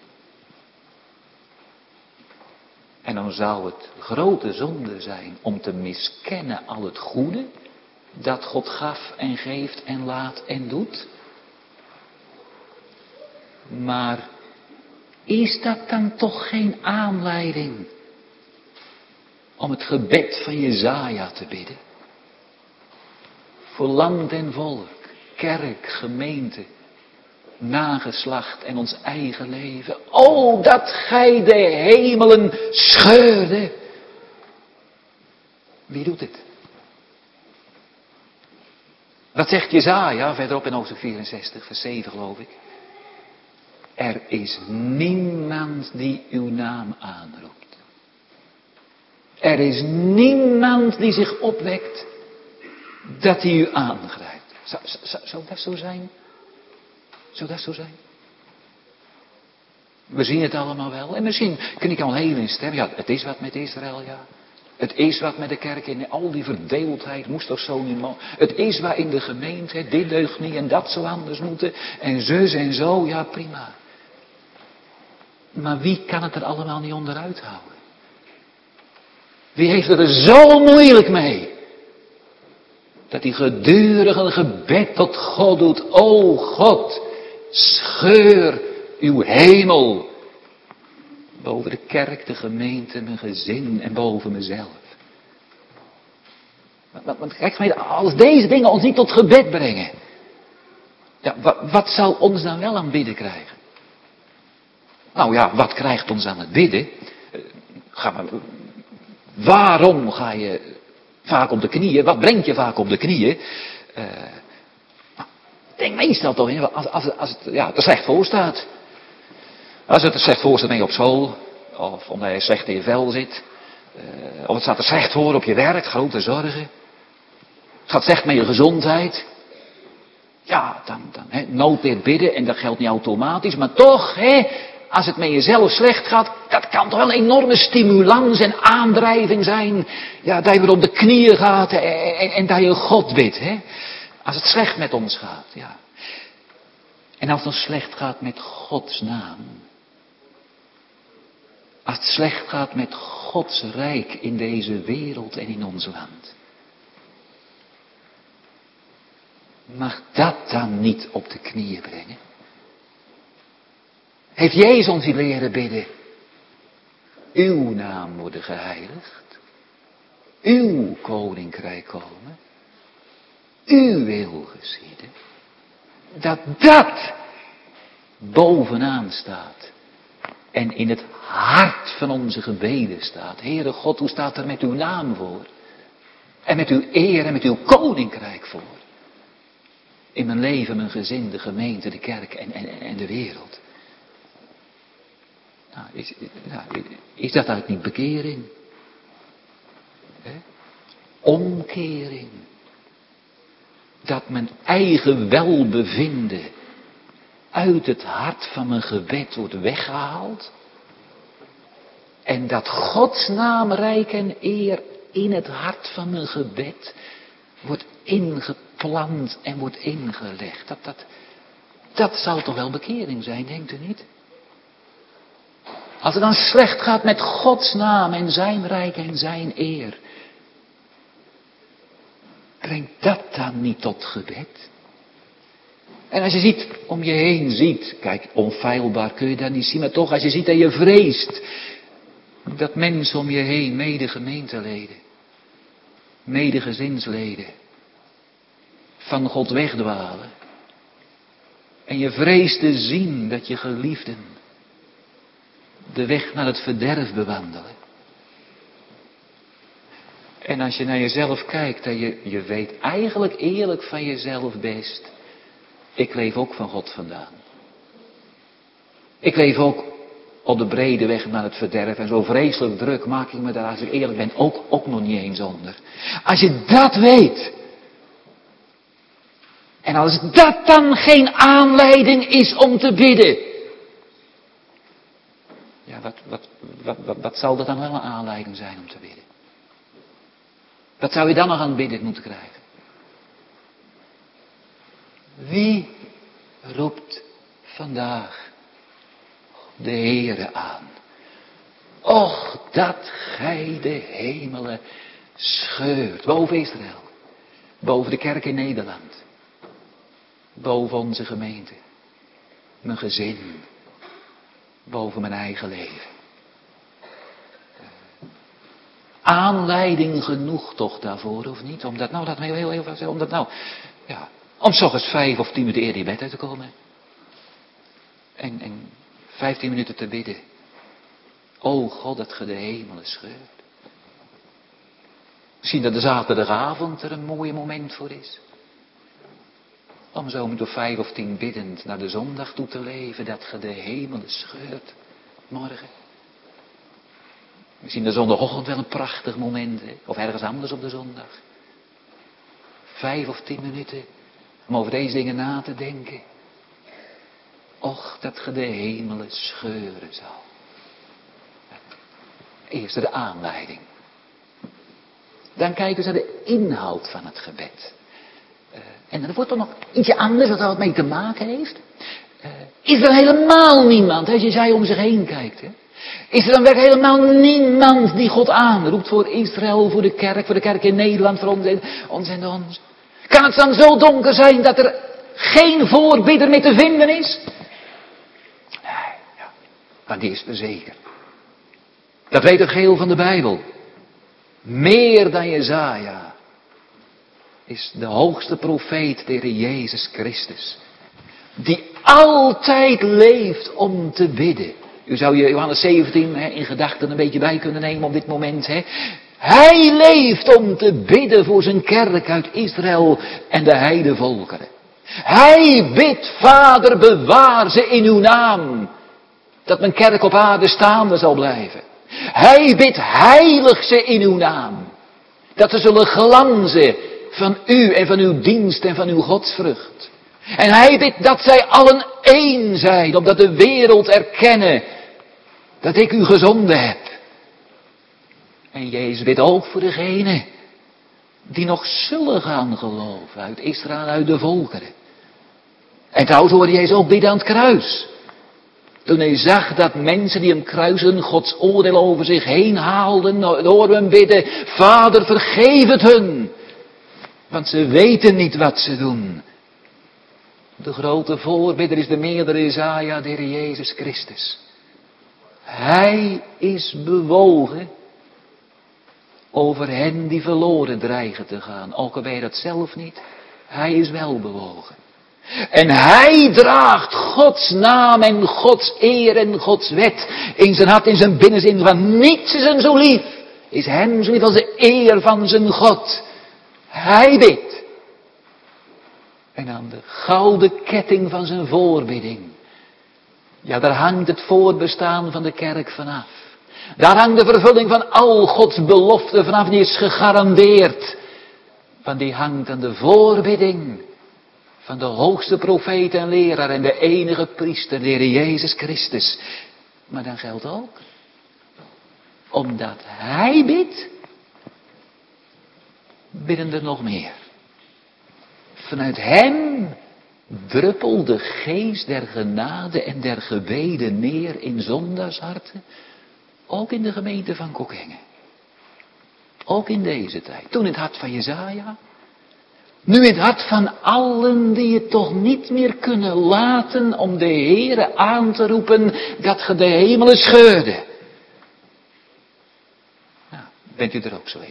S2: En dan zou het grote zonde zijn om te miskennen al het goede dat God gaf en geeft en laat en doet. Maar is dat dan toch geen aanleiding om het gebed van Jesaja te bidden? Voor land en volk, kerk, gemeente, nageslacht en ons eigen leven. O, dat gij de hemelen scheurde. Wie doet het? Wat zegt Jesaja verderop in hoofdstuk vierenzestig, vers zeven geloof ik. Er is niemand die uw naam aanroept. Er is niemand die zich opwekt dat hij u aangrijpt. Zou, zou, zou dat zo zijn? Zou dat zo zijn? We zien het allemaal wel. En misschien kun ik al heel in stemmen. Ja, het is wat met Israël, ja. Het is wat met de kerk in al die verdeeldheid. Moest toch zo niet mogen. Het is waar in de gemeente. Dit deugt niet en dat zou anders moeten. En zus en zo. Ja, prima. Maar wie kan het er allemaal niet onderuit houden? Wie heeft het er zo moeilijk mee? Dat hij gedurig een gebed tot God doet. O God, scheur uw hemel. Boven de kerk, de gemeente, mijn gezin en boven mezelf. Want, want kijk, als deze dingen ons niet tot gebed brengen. Ja, wat, wat zal ons dan wel aan bidden krijgen? Nou ja, wat krijgt ons aan het bidden? Ga maar, waarom ga je vaak op de knieën? Wat brengt je vaak op de knieën? Uh, denk meestal toch in, als, als, als het ja, er slecht voor staat. Als het er slecht voor staat ben je op school. Of omdat je slecht in je vel zit. Uh, of het staat er slecht voor op je werk, grote zorgen. Het gaat slecht met je gezondheid. Ja, dan, dan hè, nood leert bidden en dat geldt niet automatisch. Maar toch, hè, als het met jezelf slecht gaat, dat kan toch wel een enorme stimulans en aandrijving zijn. Ja, dat je weer op de knieën gaat en, en, en dat je God bidt. Hè. Als het slecht met ons gaat, ja. En als het dan slecht gaat met Gods naam. Als het slecht gaat met Gods rijk in deze wereld en in ons land. Mag dat dan niet op de knieën brengen? Heeft Jezus ons hier leren bidden? Uw naam worden geheiligd. Uw koninkrijk komen. Uw wil geschieden. Dat dat bovenaan staat. En in het hart van onze gebeden staat. Heere God, hoe staat er met uw naam voor? En met uw eer en met uw koninkrijk voor? In mijn leven, mijn gezin, de gemeente, de kerk en, en, en de wereld. Nou, is, nou, is dat eigenlijk niet bekering? He? Omkering. Dat mijn eigen welbevinden uit het hart van mijn gebed wordt weggehaald. En dat Gods naam, rijk en eer in het hart van mijn gebed wordt ingeplant en wordt ingelegd. Dat, dat, dat zal toch wel bekering zijn, denkt u niet? Als het dan slecht gaat met Gods naam en zijn rijk en zijn eer. Brengt dat dan niet tot gebed? En als je ziet, om je heen ziet, kijk, onfeilbaar kun je dat niet zien, maar toch als je ziet dat je vreest, dat mensen om je heen, mede gemeenteleden, mede gezinsleden, van God wegdwalen. En je vreest te zien dat je geliefden de weg naar het verderf bewandelen. En als je naar jezelf kijkt, dat je, je weet eigenlijk eerlijk van jezelf best, ik leef ook van God vandaan. Ik leef ook op de brede weg naar het verderf. En zo vreselijk druk maak ik me daar, als ik eerlijk ben, ook, ook nog niet eens onder. Als je dat weet. En als dat dan geen aanleiding is om te bidden. Ja, wat, wat, wat, wat, wat zal dat dan wel een aanleiding zijn om te bidden? Wat zou je dan nog aan het bidden moeten krijgen? Wie roept vandaag de Heere aan? Och, dat gij de hemelen scheurt boven Israël, boven de kerk in Nederland, boven onze gemeente, mijn gezin, boven mijn eigen leven. Aanleiding genoeg toch daarvoor, of niet? Om dat nou, dat heel, heel, heel vaak zeggen, om dat nou, ja, om 's ochtends vijf of tien minuten eerder in bed uit te komen. En, en vijftien minuten te bidden. O God, dat ge de hemelen scheurt. Misschien dat de zaterdagavond er een mooi moment voor is. Om zo door vijf of tien biddend naar de zondag toe te leven, dat ge de hemelen scheurt. Morgen. Misschien de zondagochtend wel een prachtig moment, hè? Of ergens anders op de zondag. Vijf of tien minuten om over deze dingen na te denken. Och, dat ge de hemelen scheuren zal. Eerst de aanleiding. Dan kijken ze naar de inhoud van het gebed. Uh, en dan wordt er nog ietsje anders wat er wat mee te maken heeft. Uh, is er helemaal niemand, als je zij om zich heen kijkt. Hè? Is er dan werkelijk helemaal niemand die God aanroept voor Israël, voor de kerk, voor de kerk in Nederland, voor ons en ons. En ons? Kan het dan zo donker zijn dat er geen voorbidder meer te vinden is? Nee, ja, maar die is er zeker. Dat weet het geheel van de Bijbel. Meer dan Jesaja is de hoogste profeet, de Heer Jezus Christus. Die altijd leeft om te bidden. U zou je Johannes zeventien hè, in gedachten een beetje bij kunnen nemen op dit moment. Hè. Hij leeft om te bidden voor zijn kerk uit Israël en de heidevolkeren. Hij bidt, Vader, bewaar ze in uw naam. Dat mijn kerk op aarde staande zal blijven. Hij bidt, heilig ze in uw naam. Dat ze zullen glanzen van u en van uw dienst en van uw godsvrucht. En hij bidt dat zij allen één zijn, opdat de wereld erkennen dat ik u gezonden heb. En Jezus bidt ook voor degenen die nog zullen gaan geloven uit Israël, uit de volkeren. En trouwens hoorde Jezus ook bidden aan het kruis. Toen hij zag dat mensen die hem kruisen Gods oordeel over zich heen haalden, hoorden hem bidden, Vader, vergeef het hun, want ze weten niet wat ze doen. De grote voorbidder is de meerdere Jesaja, de Heer Jezus Christus. Hij is bewogen over hen die verloren dreigen te gaan. Ook al ben je dat zelf niet, hij is wel bewogen. En hij draagt Gods naam en Gods eer en Gods wet in zijn hart, in zijn binnenzin. Van niets is hem zo lief, is hem zo lief als de eer van zijn God. Hij bidt. En aan de gouden ketting van zijn voorbidding, ja, daar hangt het voortbestaan van de kerk vanaf. Daar hangt de vervulling van al Gods beloften vanaf, die is gegarandeerd. Van die hangt aan de voorbidding van de hoogste profeet en leraar en de enige priester, de Heer Jezus Christus. Maar dan geldt ook, omdat hij bidt, bidden er nog meer. Vanuit hem druppelt de geest der genade en der gebeden neer in zondagsharten. Ook in de gemeente van Kockengen. Ook in deze tijd. Toen in het hart van Jesaja. Nu in het hart van allen die het toch niet meer kunnen laten om de Heere aan te roepen dat ge de hemelen scheurde. Nou, bent u er ook zo een?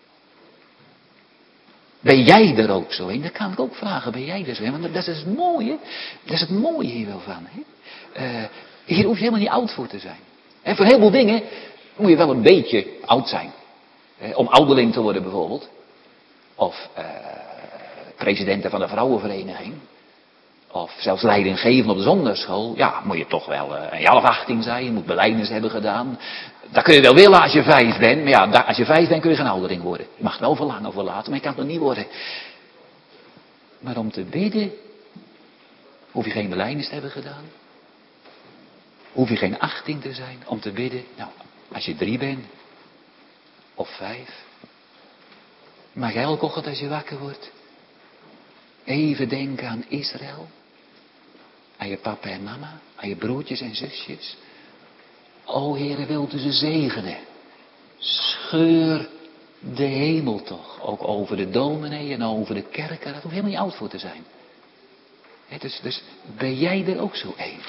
S2: Ben jij er ook zo een? Dat kan ik ook vragen. Ben jij er zo een? Want dat is het mooie. Dat is het mooie hier wel van. Hè? Uh, hier hoef je helemaal niet oud voor te zijn. En voor een heleboel dingen moet je wel een beetje oud zijn. Hè? Om ouderling te worden bijvoorbeeld. Of uh, president van de vrouwenvereniging. Of zelfs leidinggevend op de zondagschool. Ja, moet je toch wel uh, een jaar of achttien zijn. Je moet belijdenis hebben gedaan. Dat kun je wel willen als je vijf bent. Maar ja, als je vijf bent kun je geen ouderling worden. Je mag het wel verlangen of verlaten, maar je kan het nog niet worden. Maar om te bidden, hoef je geen belijdenis te hebben gedaan. Hoef je geen achttien te zijn om te bidden. Nou, als je drie bent. Of vijf. Mag jij elke ochtend als je wakker wordt even denken aan Israël? Aan je papa en mama? Aan je broertjes en zusjes? O Heere, wilt u ze zegenen? Scheur de hemel toch. Ook over de dominee en over de kerken. Daar hoeft helemaal niet oud voor te zijn. He, dus, dus ben jij er ook zo een?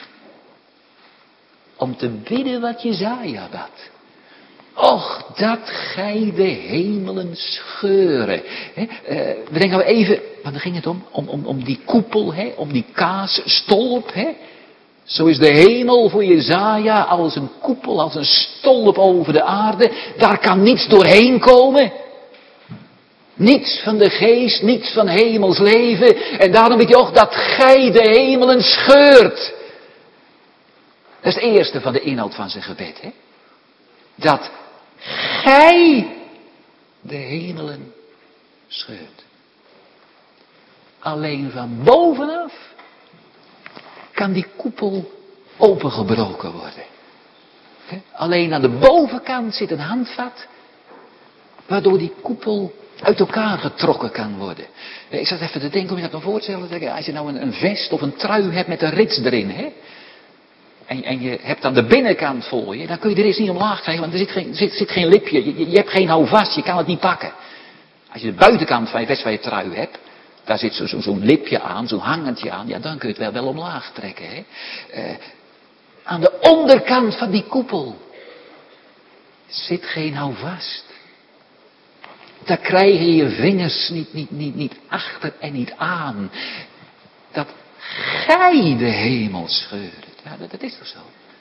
S2: Om te bidden wat Jesaja bad. Och, dat gij de hemelen scheuren. He, uh, we denken we even, want daar ging het om, om, om, om die koepel, he, om die kaasstolp. He. Zo is de hemel voor Jesaja als een koepel, als een stolp over de aarde. Daar kan niets doorheen komen. Niets van de geest, niets van hemels leven. En daarom weet je ook dat gij de hemelen scheurt. Dat is het eerste van de inhoud van zijn gebed. Hè? Dat gij de hemelen scheurt. Alleen van bovenaf kan die koepel opengebroken worden. Hè? Alleen aan de bovenkant zit een handvat waardoor die koepel uit elkaar getrokken kan worden. Ik zat even te denken, om je dat dan voor te stellen. Als je nou een, een vest of een trui hebt met een rits erin. Hè? En, en je hebt dan de binnenkant voor je. Dan kun je de rits niet omlaag krijgen. Want er zit geen, zit, zit geen lipje. Je, je hebt geen houvast. Je kan het niet pakken. Als je de buitenkant van je vest van je trui hebt. Daar zit zo'n zo, zo lipje aan. Zo'n hangentje aan. Ja, dan kun je het wel, wel omlaag trekken. Hè? Uh, aan de onderkant van die koepel. Zit geen houvast. Daar krijgen je vingers niet, niet, niet, niet achter en niet aan. Dat gij de hemel scheurt. Ja, dat, dat is toch zo?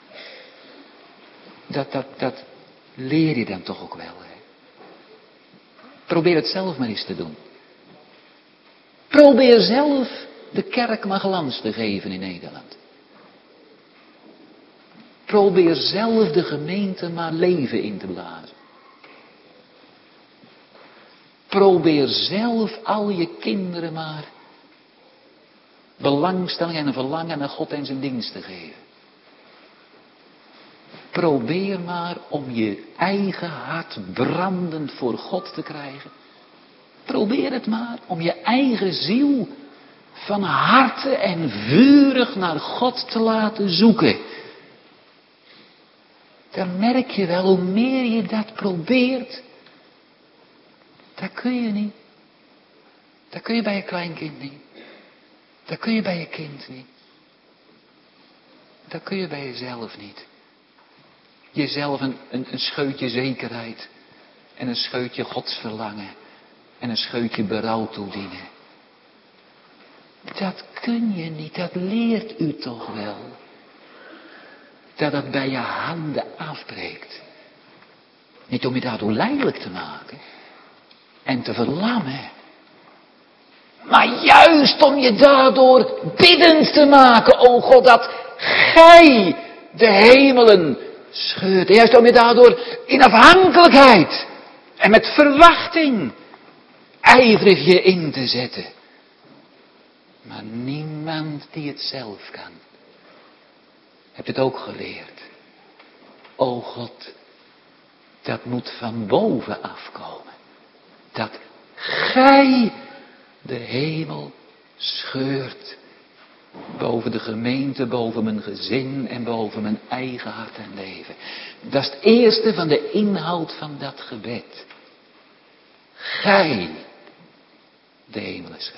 S2: Dat, dat, dat leer je dan toch ook wel. Hè? Probeer het zelf maar eens te doen. Probeer zelf de kerk maar glans te geven in Nederland. Probeer zelf de gemeente maar leven in te blazen. Probeer zelf al je kinderen maar belangstelling en een verlangen naar God en zijn dienst te geven. Probeer maar om je eigen hart brandend voor God te krijgen. Probeer het maar om je eigen ziel van harte en vurig naar God te laten zoeken. Dan merk je wel, hoe meer je dat probeert, dat kun je niet. Dat kun je bij je kleinkind niet. Dat kun je bij je kind niet. Dat kun je bij jezelf niet. Jezelf een, een, een scheutje zekerheid. En een scheutje godsverlangen. En een scheutje berouw toedienen. Dat kun je niet. Dat leert u toch wel. Dat het bij je handen afbreekt. Niet om je daardoor lijdelijk te maken. En te verlammen. Maar juist om je daardoor biddend te maken. O God, dat gij de hemelen scheurt. En juist om je daardoor in afhankelijkheid. En met verwachting. Ijverig je in te zetten. Maar niemand die het zelf kan. Heb het ook geleerd. O God. Dat moet van boven afkomen. Dat gij de hemel scheurt. Boven de gemeente, boven mijn gezin en boven mijn eigen hart en leven. Dat is het eerste van de inhoud van dat gebed. Gij de hemelen scheurt.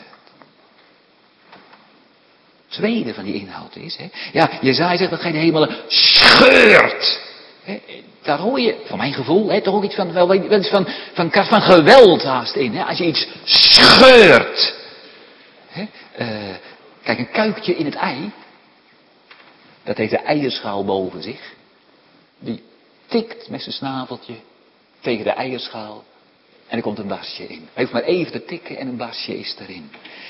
S2: Het tweede van die inhoud is, hè, ja, Jesaja zegt dat gij de hemelen scheurt. He, daar hoor je, voor mijn gevoel, he, toch ook iets van, wel, wel iets van, van kracht van geweld haast in. He, als je iets scheurt. He, uh, kijk, een kuikje in het ei. Dat heeft de eierschaal boven zich. Die tikt met zijn snaveltje tegen de eierschaal. En er komt een barsje in. Hij hoeft maar even te tikken en een barsje is erin.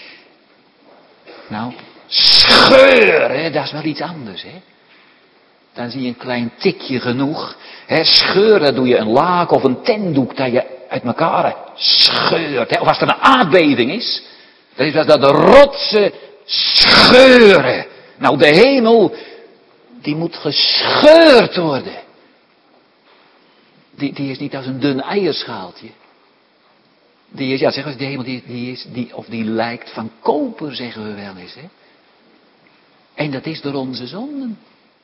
S2: Nou, scheuren, dat is wel iets anders, hè. Dan zie je een klein tikje genoeg. Hè, scheuren doe je een laak of een tentdoek dat je uit elkaar scheurt. Hè. Of als er een aardbeving is, dan is dat de rotsen scheuren. Nou, de hemel, die moet gescheurd worden. Die, die is niet als een dun eierschaaltje. Die is, ja, zeggen we, die hemel, die, die is, die, of die lijkt van koper, zeggen we wel eens, hè. En dat is door onze zonden.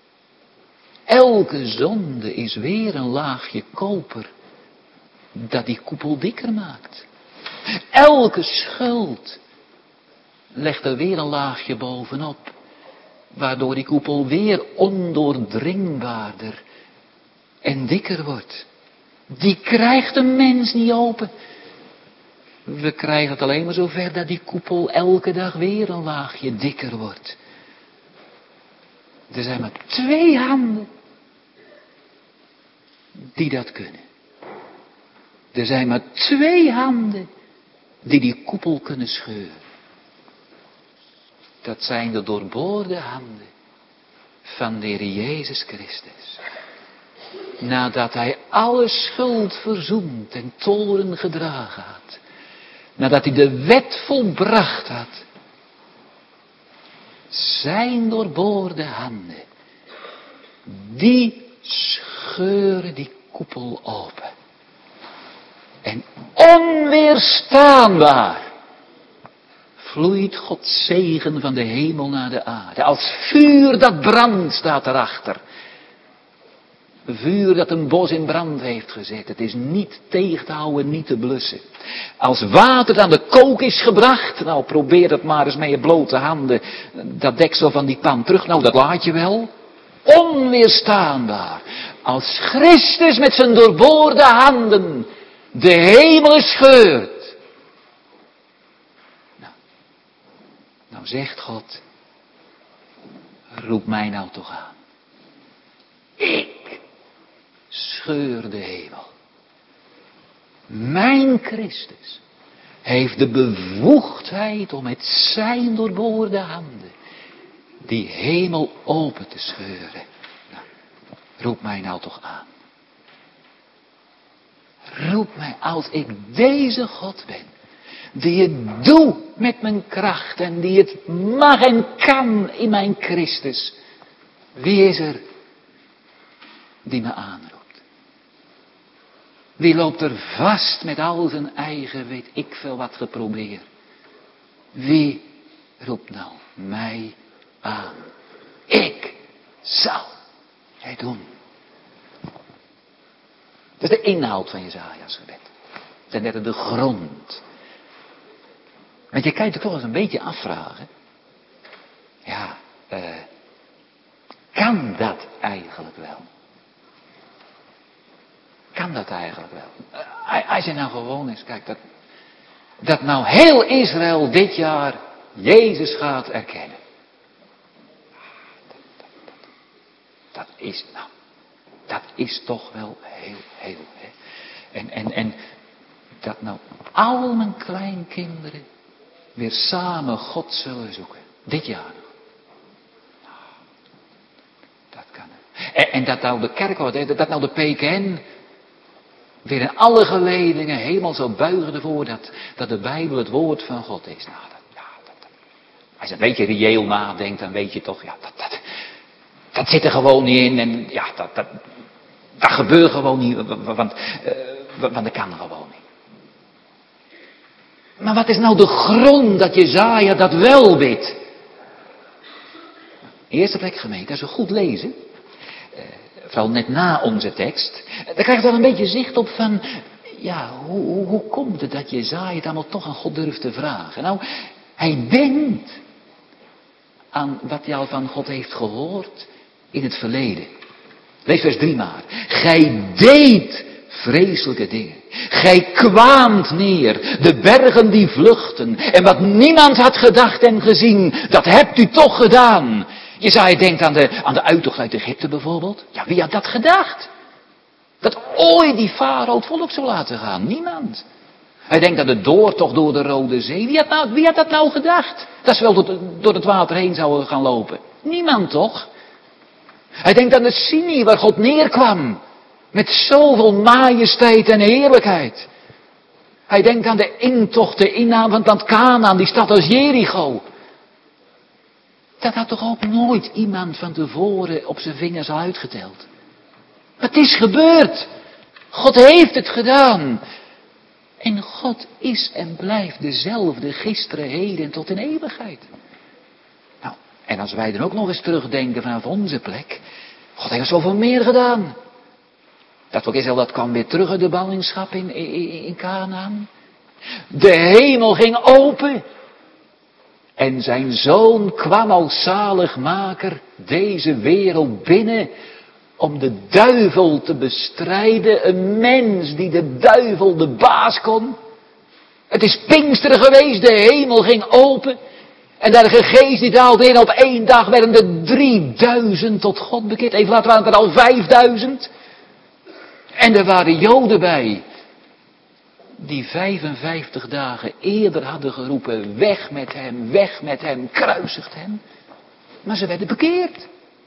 S2: Elke zonde is weer een laagje koper dat die koepel dikker maakt. Elke schuld legt er weer een laagje bovenop, waardoor die koepel weer ondoordringbaarder en dikker wordt. Die krijgt een mens niet open. We krijgen het alleen maar zover dat die koepel elke dag weer een laagje dikker wordt. Er zijn maar twee handen die dat kunnen. Er zijn maar twee handen die die koepel kunnen scheuren. Dat zijn de doorboorde handen van de Heer Jezus Christus. Nadat hij alle schuld verzoend en toren gedragen had. Nadat hij de wet volbracht had. Zijn doorboorde handen. Die scheuren die koepel open. En onweerstaanbaar vloeit Gods zegen van de hemel naar de aarde. Als vuur dat brandt staat erachter. Vuur dat een bos in brand heeft gezet. Het is niet tegen te houden, niet te blussen. Als water aan de kook is gebracht. Nou, probeer dat maar eens met je blote handen. Dat deksel van die pan terug. Nou, dat laat je wel. Onweerstaanbaar. Als Christus met zijn doorboorde handen de hemel scheurt. Nou, nou zegt God. Roep mij nou toch aan. Ik scheur de hemel. Mijn Christus heeft de bevoegdheid om met zijn doorboorde handen die hemel open te scheuren. Nou, roep mij nou toch aan. Roep mij als ik deze God ben, die het doe met mijn kracht en die het mag en kan in mijn Christus. Wie is er die me aanroept? Wie loopt er vast met al zijn eigen weet ik veel wat geprobeerd? Wie roept nou mij aan? Ik zal het doen. Dat is de inhoud van Jesaja's gebed. Dat is net de grond. Want je kan je toch eens een beetje afvragen. Ja, eh, kan dat eigenlijk wel? Kan dat eigenlijk wel? Uh, als je nou gewoon eens kijkt, dat, dat nou heel Israël dit jaar Jezus gaat erkennen. Dat, dat, dat, dat is nou, dat is toch wel heel, heel, hè. En, en, en dat nou al mijn kleinkinderen weer samen God zullen zoeken. Dit jaar nog. Dat kan. En, en dat nou de kerk, dat nou de P K N weer in alle geledingen helemaal zo buigen ervoor dat, dat de Bijbel het woord van God is. Nou, dat, ja, dat, dat. Als je een beetje reëel nadenkt, dan weet je toch, ja, dat, dat, dat zit er gewoon niet in. En ja, dat, dat, dat gebeurt gewoon niet, want, uh, want dat kan gewoon niet. Maar wat is nou de grond dat Jesaja dat wel weet? Eerste plek gemeente, als we goed lezen, uh, vooral net na onze tekst, dan krijg je dan een beetje zicht op van, ja, hoe, hoe, hoe komt het dat Jesaja het allemaal toch aan God durft te vragen? Nou, hij denkt aan wat hij al van God heeft gehoord in het verleden. Lees vers drie maar. Gij deed vreselijke dingen. Gij kwaamt neer, de bergen die vluchten. En wat niemand had gedacht en gezien, dat hebt u toch gedaan. Jesaja denkt aan de, aan de uittocht uit Egypte bijvoorbeeld. Ja, wie had dat gedacht? Dat ooit die farao het volk zou laten gaan. Niemand. Hij denkt aan de doortocht door de Rode Zee. Wie had, nou, wie had dat nou gedacht? Dat ze wel door, door het water heen zouden gaan lopen. Niemand toch? Hij denkt aan de Sinai waar God neerkwam. Met zoveel majesteit en heerlijkheid. Hij denkt aan de intocht, de inname van het land Kanaan, die stad als Jericho. Dat had toch ook nooit iemand van tevoren op zijn vingers uitgeteld. Het is gebeurd. God heeft het gedaan. En God is en blijft dezelfde gisteren, heden en tot in eeuwigheid. Nou, en als wij dan ook nog eens terugdenken vanuit onze plek. God heeft zoveel meer gedaan. Dat volk Israël, dat kwam weer terug uit de ballingschap in, in, in Kanaan. De hemel ging open. En zijn zoon kwam als zaligmaker deze wereld binnen. Om de duivel te bestrijden. Een mens die de duivel de baas kon. Het is Pinksteren geweest, de hemel ging open. En daar de geest die daalde in, op één dag werden er drieduizend tot God bekeerd. Even later waren het er al vijfduizend. En er waren Joden bij. Die vijfenvijftig dagen eerder hadden geroepen, weg met hem, weg met hem, kruisigt hem. Maar ze werden bekeerd.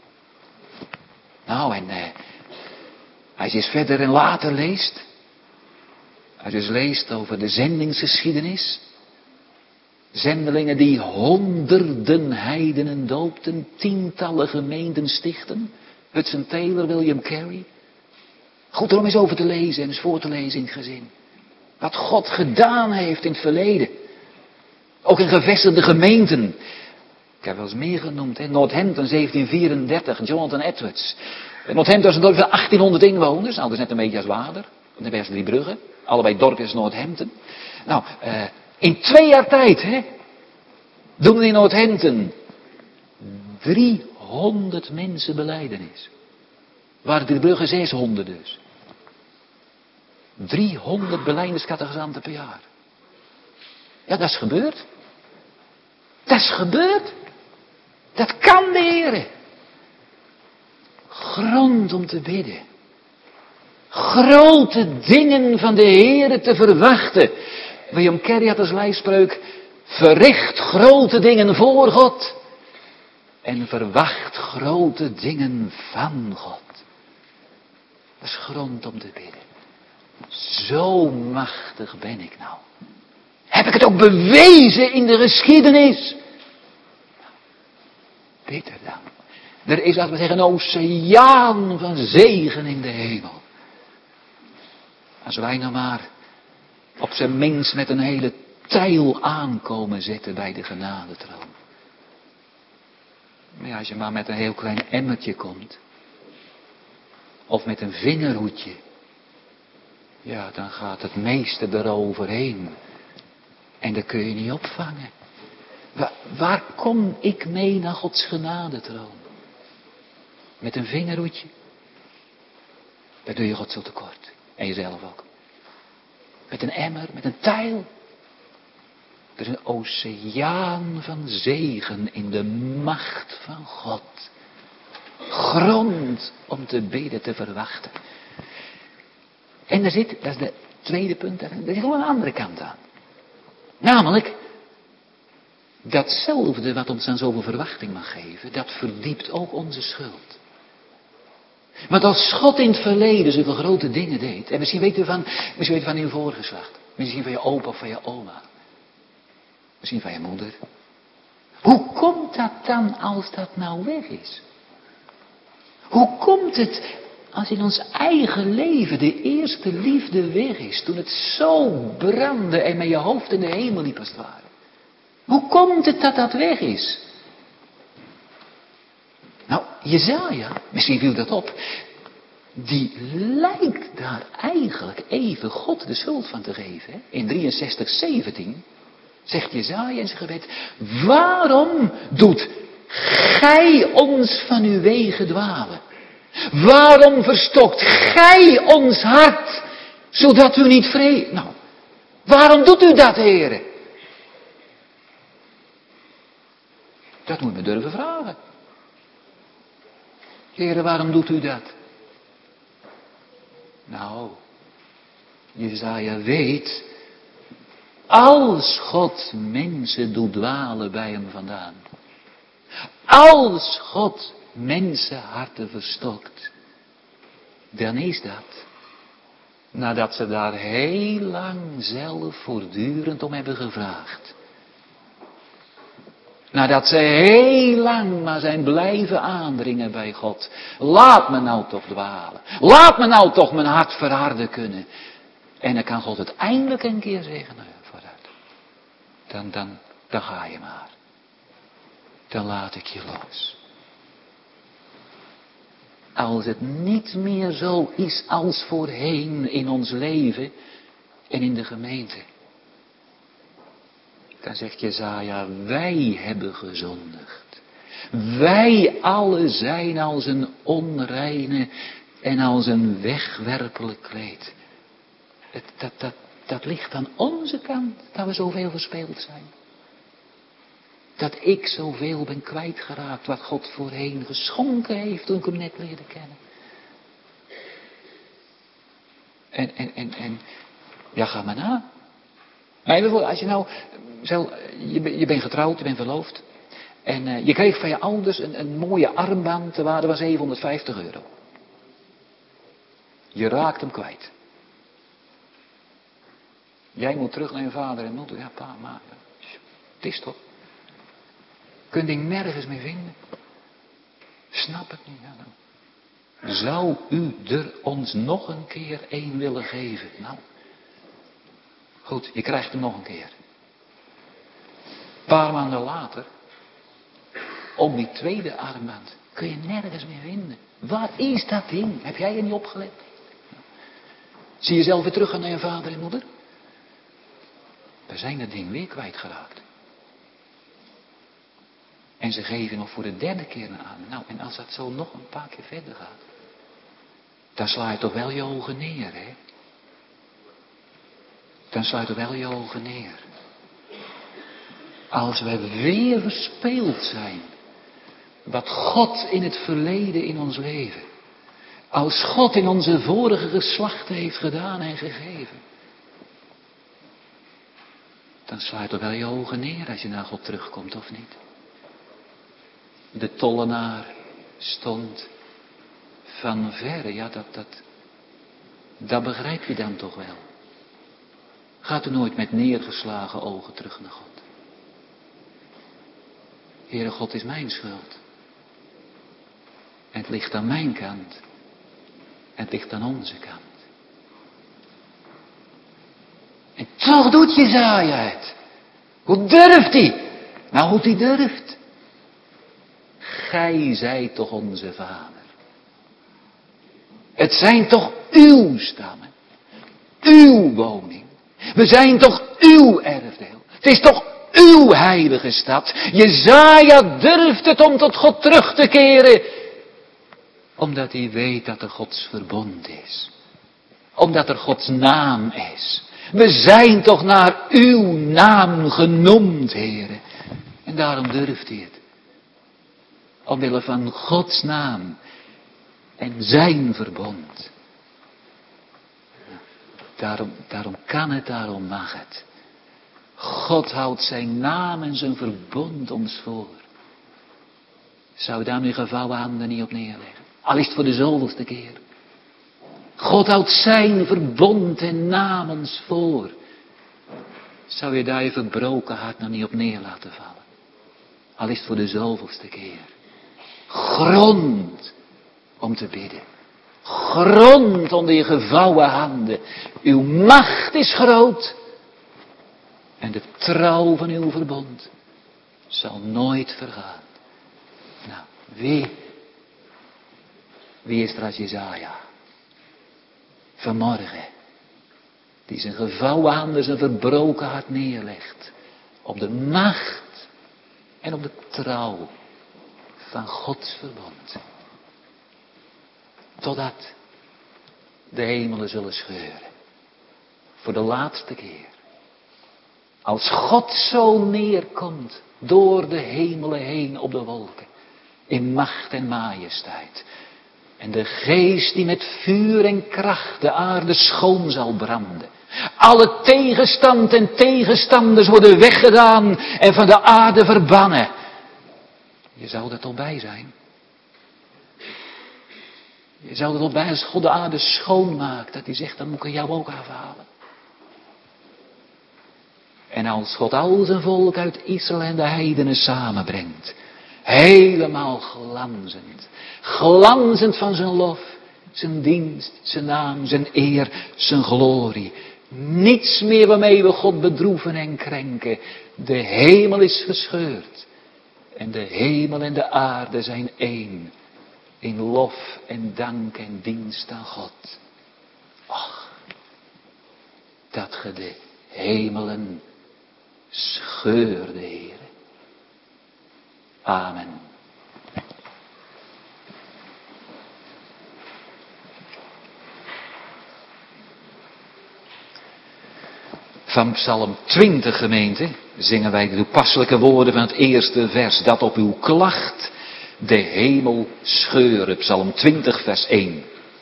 S2: Nou, en eh, als je eens verder en later leest. Als je eens leest over de zendingsgeschiedenis. Zendelingen die honderden heidenen doopten, tientallen gemeenten stichten. Hudson Taylor, William Carey. Goed er om eens over te lezen en eens voor te lezen in het gezin. Wat God gedaan heeft in het verleden. Ook in gevestigde gemeenten. Ik heb wel eens meer genoemd. Hè? Northampton zeventien vierendertig, Jonathan Edwards. Northampton is een dorp van achttienhonderd inwoners. Nou, dat is net een beetje als Wader. Dan ben je drie bruggen. Allebei dorpjes Northampton. Nou, uh, in twee jaar tijd, hè. Doen we in Northampton driehonderd mensen belijdenis. Waren drie bruggen zeshonderd dus. driehonderd belijdeniscatechisanten per jaar. Ja, dat is gebeurd. Dat is gebeurd. Dat kan de Heere. Grond om te bidden. Grote dingen van de Heere te verwachten. William Carey had als lijfspreuk. Verricht grote dingen voor God. En verwacht grote dingen van God. Dat is grond om te bidden. Zo machtig ben ik nou. Heb ik het ook bewezen in de geschiedenis? Beter dan. Er is, laten we zeggen, een oceaan van zegen in de hemel. Als wij nou maar op zijn minst met een hele tijl aankomen zetten bij de genadetroon. Maar ja, als je maar met een heel klein emmertje komt. Of met een vingerhoedje. Ja, dan gaat het meeste eroverheen. En dat kun je niet opvangen. Waar, waar kom ik mee naar Gods genadetroon? Met een vingerhoedje? Dat doe je God zo tekort. En jezelf ook. Met een emmer, met een tijl. Er is een oceaan van zegen in de macht van God. Grond om te bidden, te verwachten. En er zit, dat is de tweede punt, er zit gewoon een andere kant aan. Namelijk, datzelfde wat ons dan zoveel verwachting mag geven, dat verdiept ook onze schuld. Want als God in het verleden zoveel grote dingen deed, en misschien weet u van, misschien weet u van uw voorgeslacht, misschien van je opa of van je oma, misschien van je moeder. Hoe komt dat dan als dat nou weg is? Hoe komt het als in ons eigen leven de eerste liefde weg is, toen het zo brandde en met je hoofd in de hemel liep als het ware? Hoe komt het dat dat weg is? Nou, Jesaja, misschien viel dat op, die lijkt daar eigenlijk even God de schuld van te geven. Hè? In drieënzestig zeventien zegt Jesaja in zijn gebed, waarom doet gij ons van uw wegen dwalen? Waarom verstokt gij ons hart, zodat u niet vrede... Nou, waarom doet u dat, heren? Dat moet je me durven vragen. Heren, waarom doet u dat? Nou, Jesaja weet, als God mensen doet dwalen bij hem vandaan. Als God mensenharten verstokt. Dan is dat nadat ze daar heel lang zelf voortdurend om hebben gevraagd. Nadat ze heel lang maar zijn blijven aandringen bij God. Laat me nou toch dwalen. Laat me nou toch mijn hart verharden kunnen. En dan kan God het eindelijk een keer zeggen, nou ja, vooruit. Dan, dan, dan ga je maar. Dan laat ik je los. Als het niet meer zo is als voorheen in ons leven en in de gemeente. Dan zegt Jesaja, wij hebben gezondigd. Wij alle zijn als een onreine en als een wegwerpelijk kleed. Het, dat, dat, dat ligt aan onze kant, dat we zoveel verspeeld zijn. Dat ik zoveel ben kwijtgeraakt wat God voorheen geschonken heeft toen ik hem net leerde kennen. En, en, en, en, ja, ga maar na. Maar bijvoorbeeld, als je nou, zo, je, je bent getrouwd, je bent verloofd. En uh, je kreeg van je ouders een, een mooie armband, de waarde was zevenhonderdvijftig euro. Je raakt hem kwijt. Jij moet terug naar je vader en moeder. Ja, pa, maar, het is toch. Kun je nergens meer vinden. Snap het niet. Ja, dan. Zou u er ons nog een keer één willen geven? Nou, goed, je krijgt hem nog een keer. Een paar maanden later, om die tweede armband, kun je nergens meer vinden. Waar is dat ding? Heb jij er niet opgelet? Zie je zelf weer terug gaan naar je vader en moeder? We zijn dat ding weer kwijtgeraakt. En ze geven nog voor de derde keer een aan. Nou, en als dat zo nog een paar keer verder gaat, dan sla je toch wel je ogen neer, hè? Dan sla je toch wel je ogen neer. Als we weer verspeeld zijn, wat God in het verleden in ons leven, als God in onze vorige geslachten heeft gedaan en gegeven, dan sla je toch wel je ogen neer als je naar God terugkomt, of niet? De tollenaar stond van verre, ja dat, dat, dat begrijp je dan toch wel. Gaat u nooit met neergeslagen ogen terug naar God. Heere God, is mijn schuld. En het ligt aan mijn kant. En het ligt aan onze kant. En toch doet Jesaja het. Hoe durft hij? Nou, hoe hij durft. Gij zijt toch onze vader. Het zijn toch uw stammen. Uw woning. We zijn toch uw erfdeel. Het is toch uw heilige stad. Jesaja durft het om tot God terug te keren. Omdat hij weet dat er Gods verbond is. Omdat er Gods naam is. We zijn toch naar uw naam genoemd, heren. En daarom durft hij het. Omwille van Gods naam en zijn verbond. Daarom, daarom kan het, daarom mag het. God houdt zijn naam en zijn verbond ons voor. Zou je daar nu gevouwen handen niet op neerleggen? Al is het voor de zoveelste keer. God houdt zijn verbond en naam ons voor. Zou je daar je verbroken hart nog niet op neer laten vallen? Al is het voor de zoveelste keer. Grond om te bidden. Grond onder je gevouwen handen. Uw macht is groot. En de trouw van uw verbond zal nooit vergaan. Nou, wie, wie is er als Jesaja? Vanmorgen. Die zijn gevouwen handen, zijn verbroken hart neerlegt. Op de macht en op de trouw van Gods verbond. Totdat de hemelen zullen scheuren. Voor de laatste keer. Als God zo neerkomt door de hemelen heen op de wolken. In macht en majesteit. En de geest die met vuur en kracht de aarde schoon zal branden. Alle tegenstand en tegenstanders worden weggedaan en van de aarde verbannen. Je zou er toch bij zijn. Je zou er toch bij als God de aarde schoonmaakt. Dat hij zegt, dan moet ik jou ook afhalen. En als God al zijn volk uit Israël en de heidenen samenbrengt. Helemaal glanzend. Glanzend van zijn lof. zijn dienst, zijn naam, zijn eer, zijn glorie. Niets meer waarmee we God bedroeven en krenken. De hemel is verscheurd. En de hemel en de aarde zijn één. In lof en dank en dienst aan God. Ach, dat ge de hemelen scheurde, Heere. Amen. Van Psalm twintig, gemeente, zingen wij de toepasselijke woorden van het eerste vers. Dat op uw klacht de hemel scheure. Psalm twintig, vers één.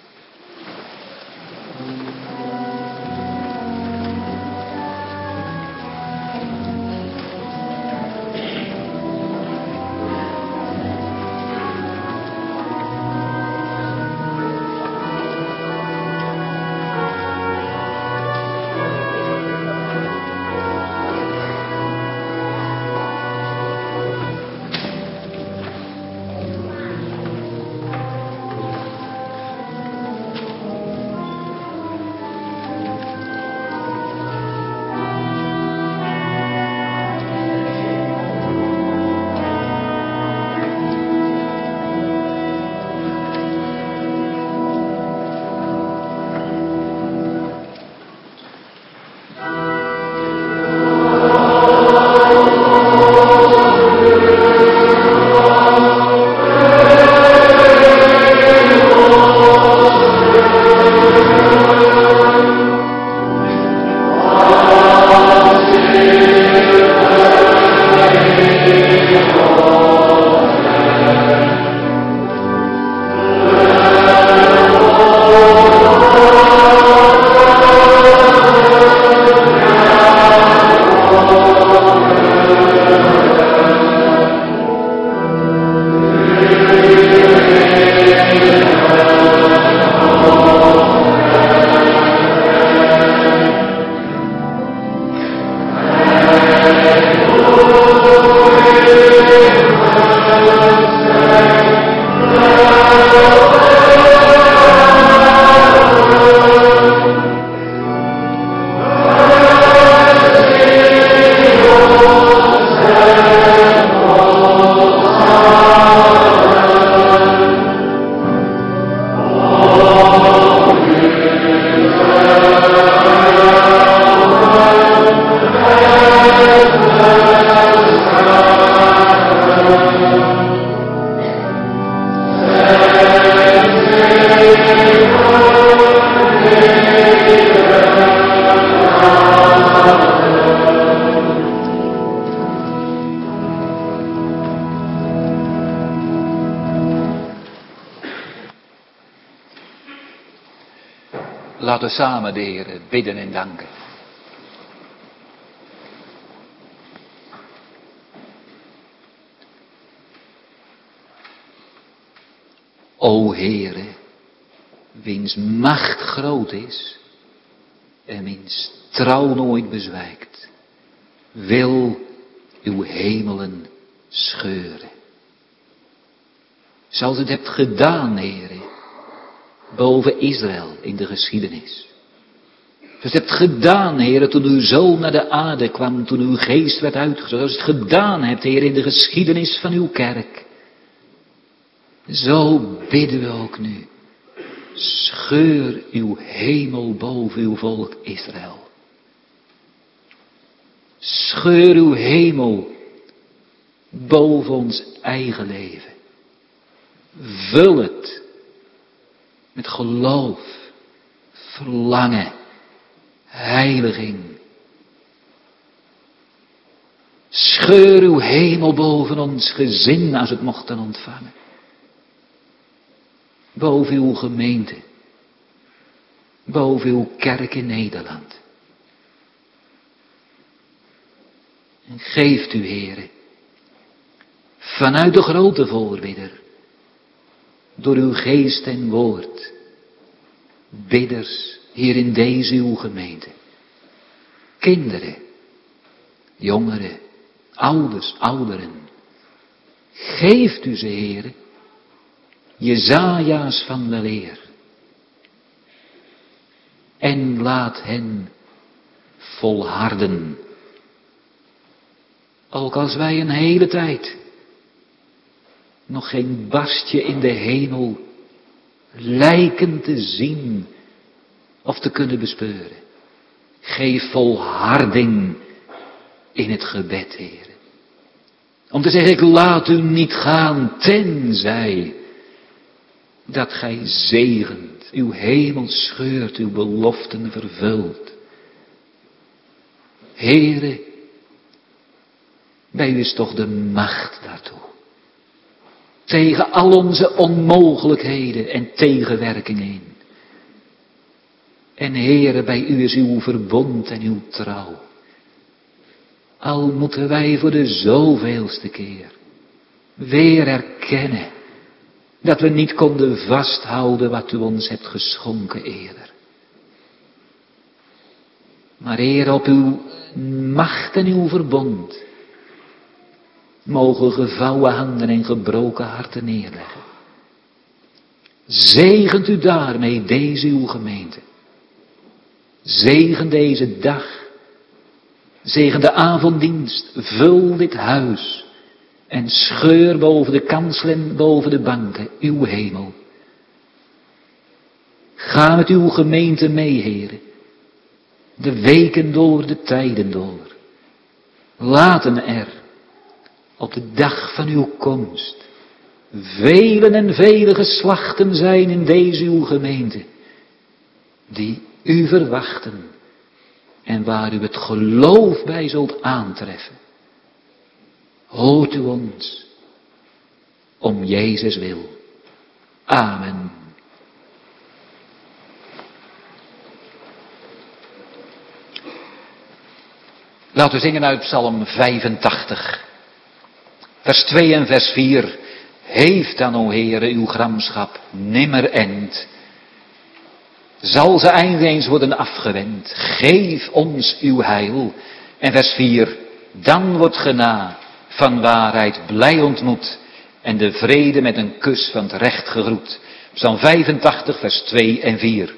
S2: Laten we samen de Heer bidden en danken. O Heere, wiens macht groot is en wiens trouw nooit bezwijkt, wil uw hemelen scheuren. Zoals het hebt gedaan, Heere, boven Israël in de geschiedenis. Zoals het hebt gedaan, Heere, toen uw zoon naar de aarde kwam, toen uw geest werd uitgestort. Zoals het gedaan hebt, Heere, in de geschiedenis van uw kerk. Zo bidden we ook nu. Scheur uw hemel boven uw volk Israël. Scheur uw hemel boven ons eigen leven. Vul het met geloof, verlangen, heiliging. Scheur uw hemel boven ons gezin als het mochten ontvangen. Boven uw gemeente. Boven uw kerk in Nederland. En geeft u, Heere, vanuit de grote voorbidder, door uw geest en woord, bidders hier in deze uw gemeente. Kinderen, jongeren, ouders, ouderen. Geeft u ze, Heere, Jesaja's van de leer. en laat hen volharden. Ook als wij een hele tijd nog geen barstje in de hemel lijken te zien of te kunnen bespeuren. Geef volharding in het gebed, Heer. Om te zeggen, ik laat u niet gaan, tenzij dat gij zegent, uw hemel scheurt, uw beloften vervult. Heere, bij u is toch de macht daartoe. Tegen al onze onmogelijkheden en tegenwerkingen in. En Heere, bij u is uw verbond en uw trouw. Al moeten wij voor de zoveelste keer weer erkennen dat we niet konden vasthouden wat u ons hebt geschonken eerder. Maar Heer, op uw macht en uw verbond mogen gevouwen handen en gebroken harten neerleggen. Zegent u daarmee deze uw gemeente. Zegen deze dag. Zegen de avonddienst. Vul dit huis. En scheur boven de kanselen, boven de banken, uw hemel. Ga met uw gemeente mee, Heere. De weken door, de tijden door. Laten er op de dag van uw komst velen en vele geslachten zijn in deze uw gemeente, die u verwachten en waar u het geloof bij zult aantreffen. Hoort u ons, om Jezus wil. Amen. Laten we zingen uit Psalm vijfentachtig. Vers twee en vers vier. Heeft dan, o Heere, uw gramschap nimmer end. Zal ze eindeens worden afgewend. Geef ons uw heil. En vers vier. Dan wordt gena van waarheid blij ontmoet. En de vrede met een kus van het recht gegroet. Psalm vijfentachtig, vers twee en vier.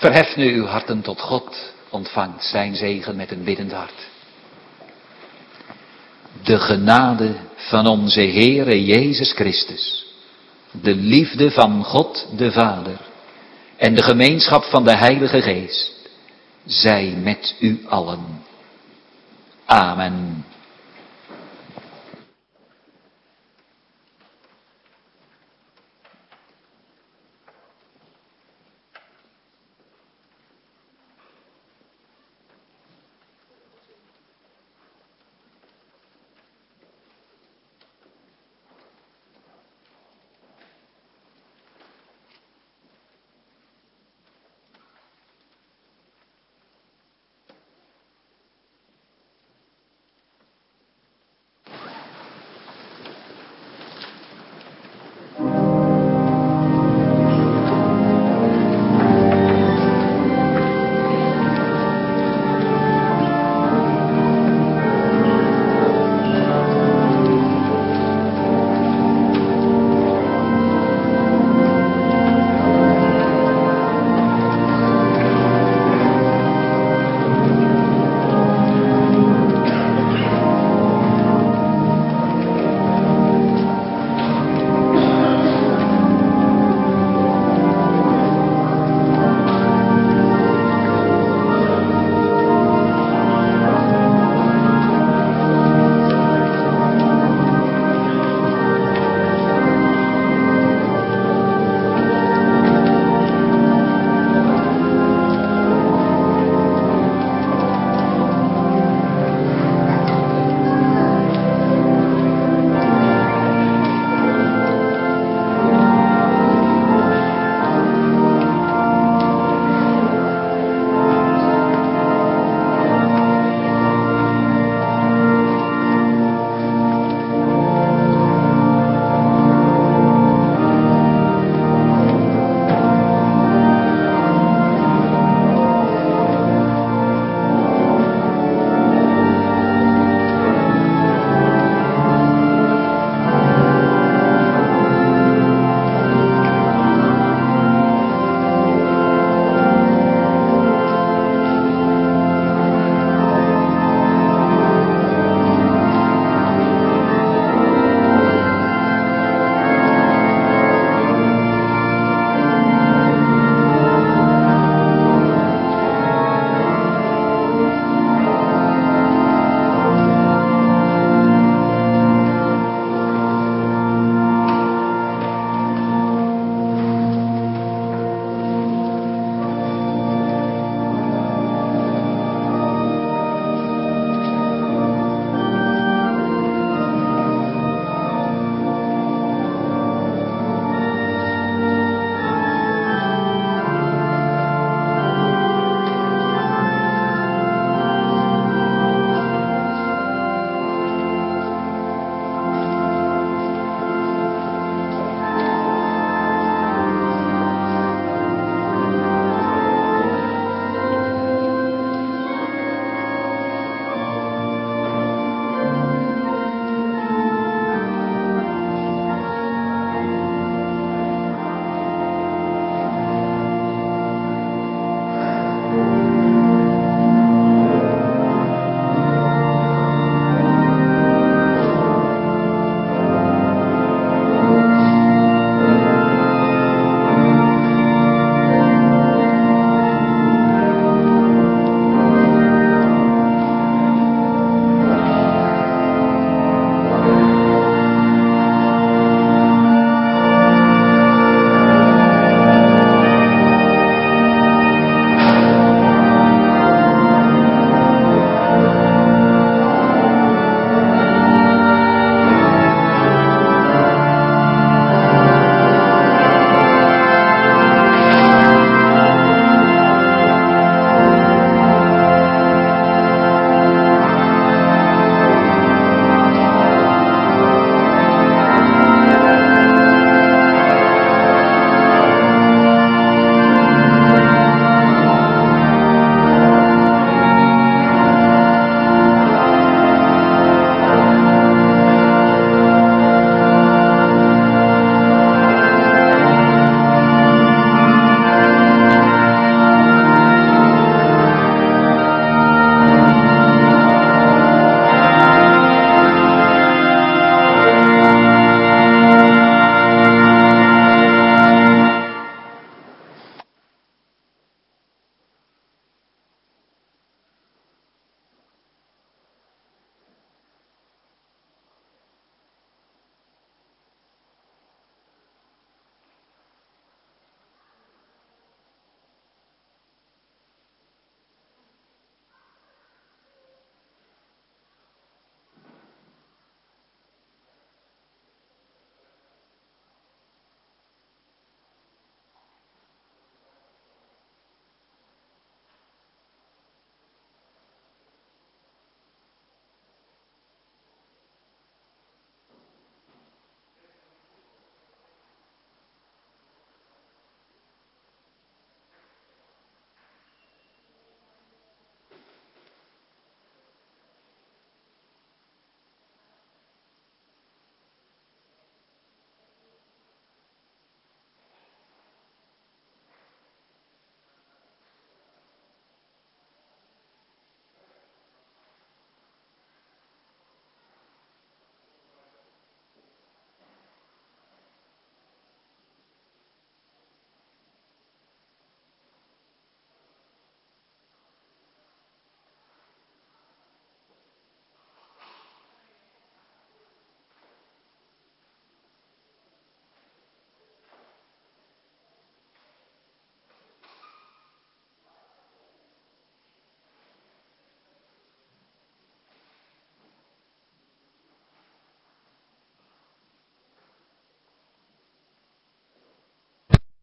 S2: Verhef nu uw harten tot God, ontvangt zijn zegen met een biddend hart. De genade van onze Heere Jezus Christus, de liefde van God de Vader en de gemeenschap van de Heilige Geest, zij met u allen. Amen.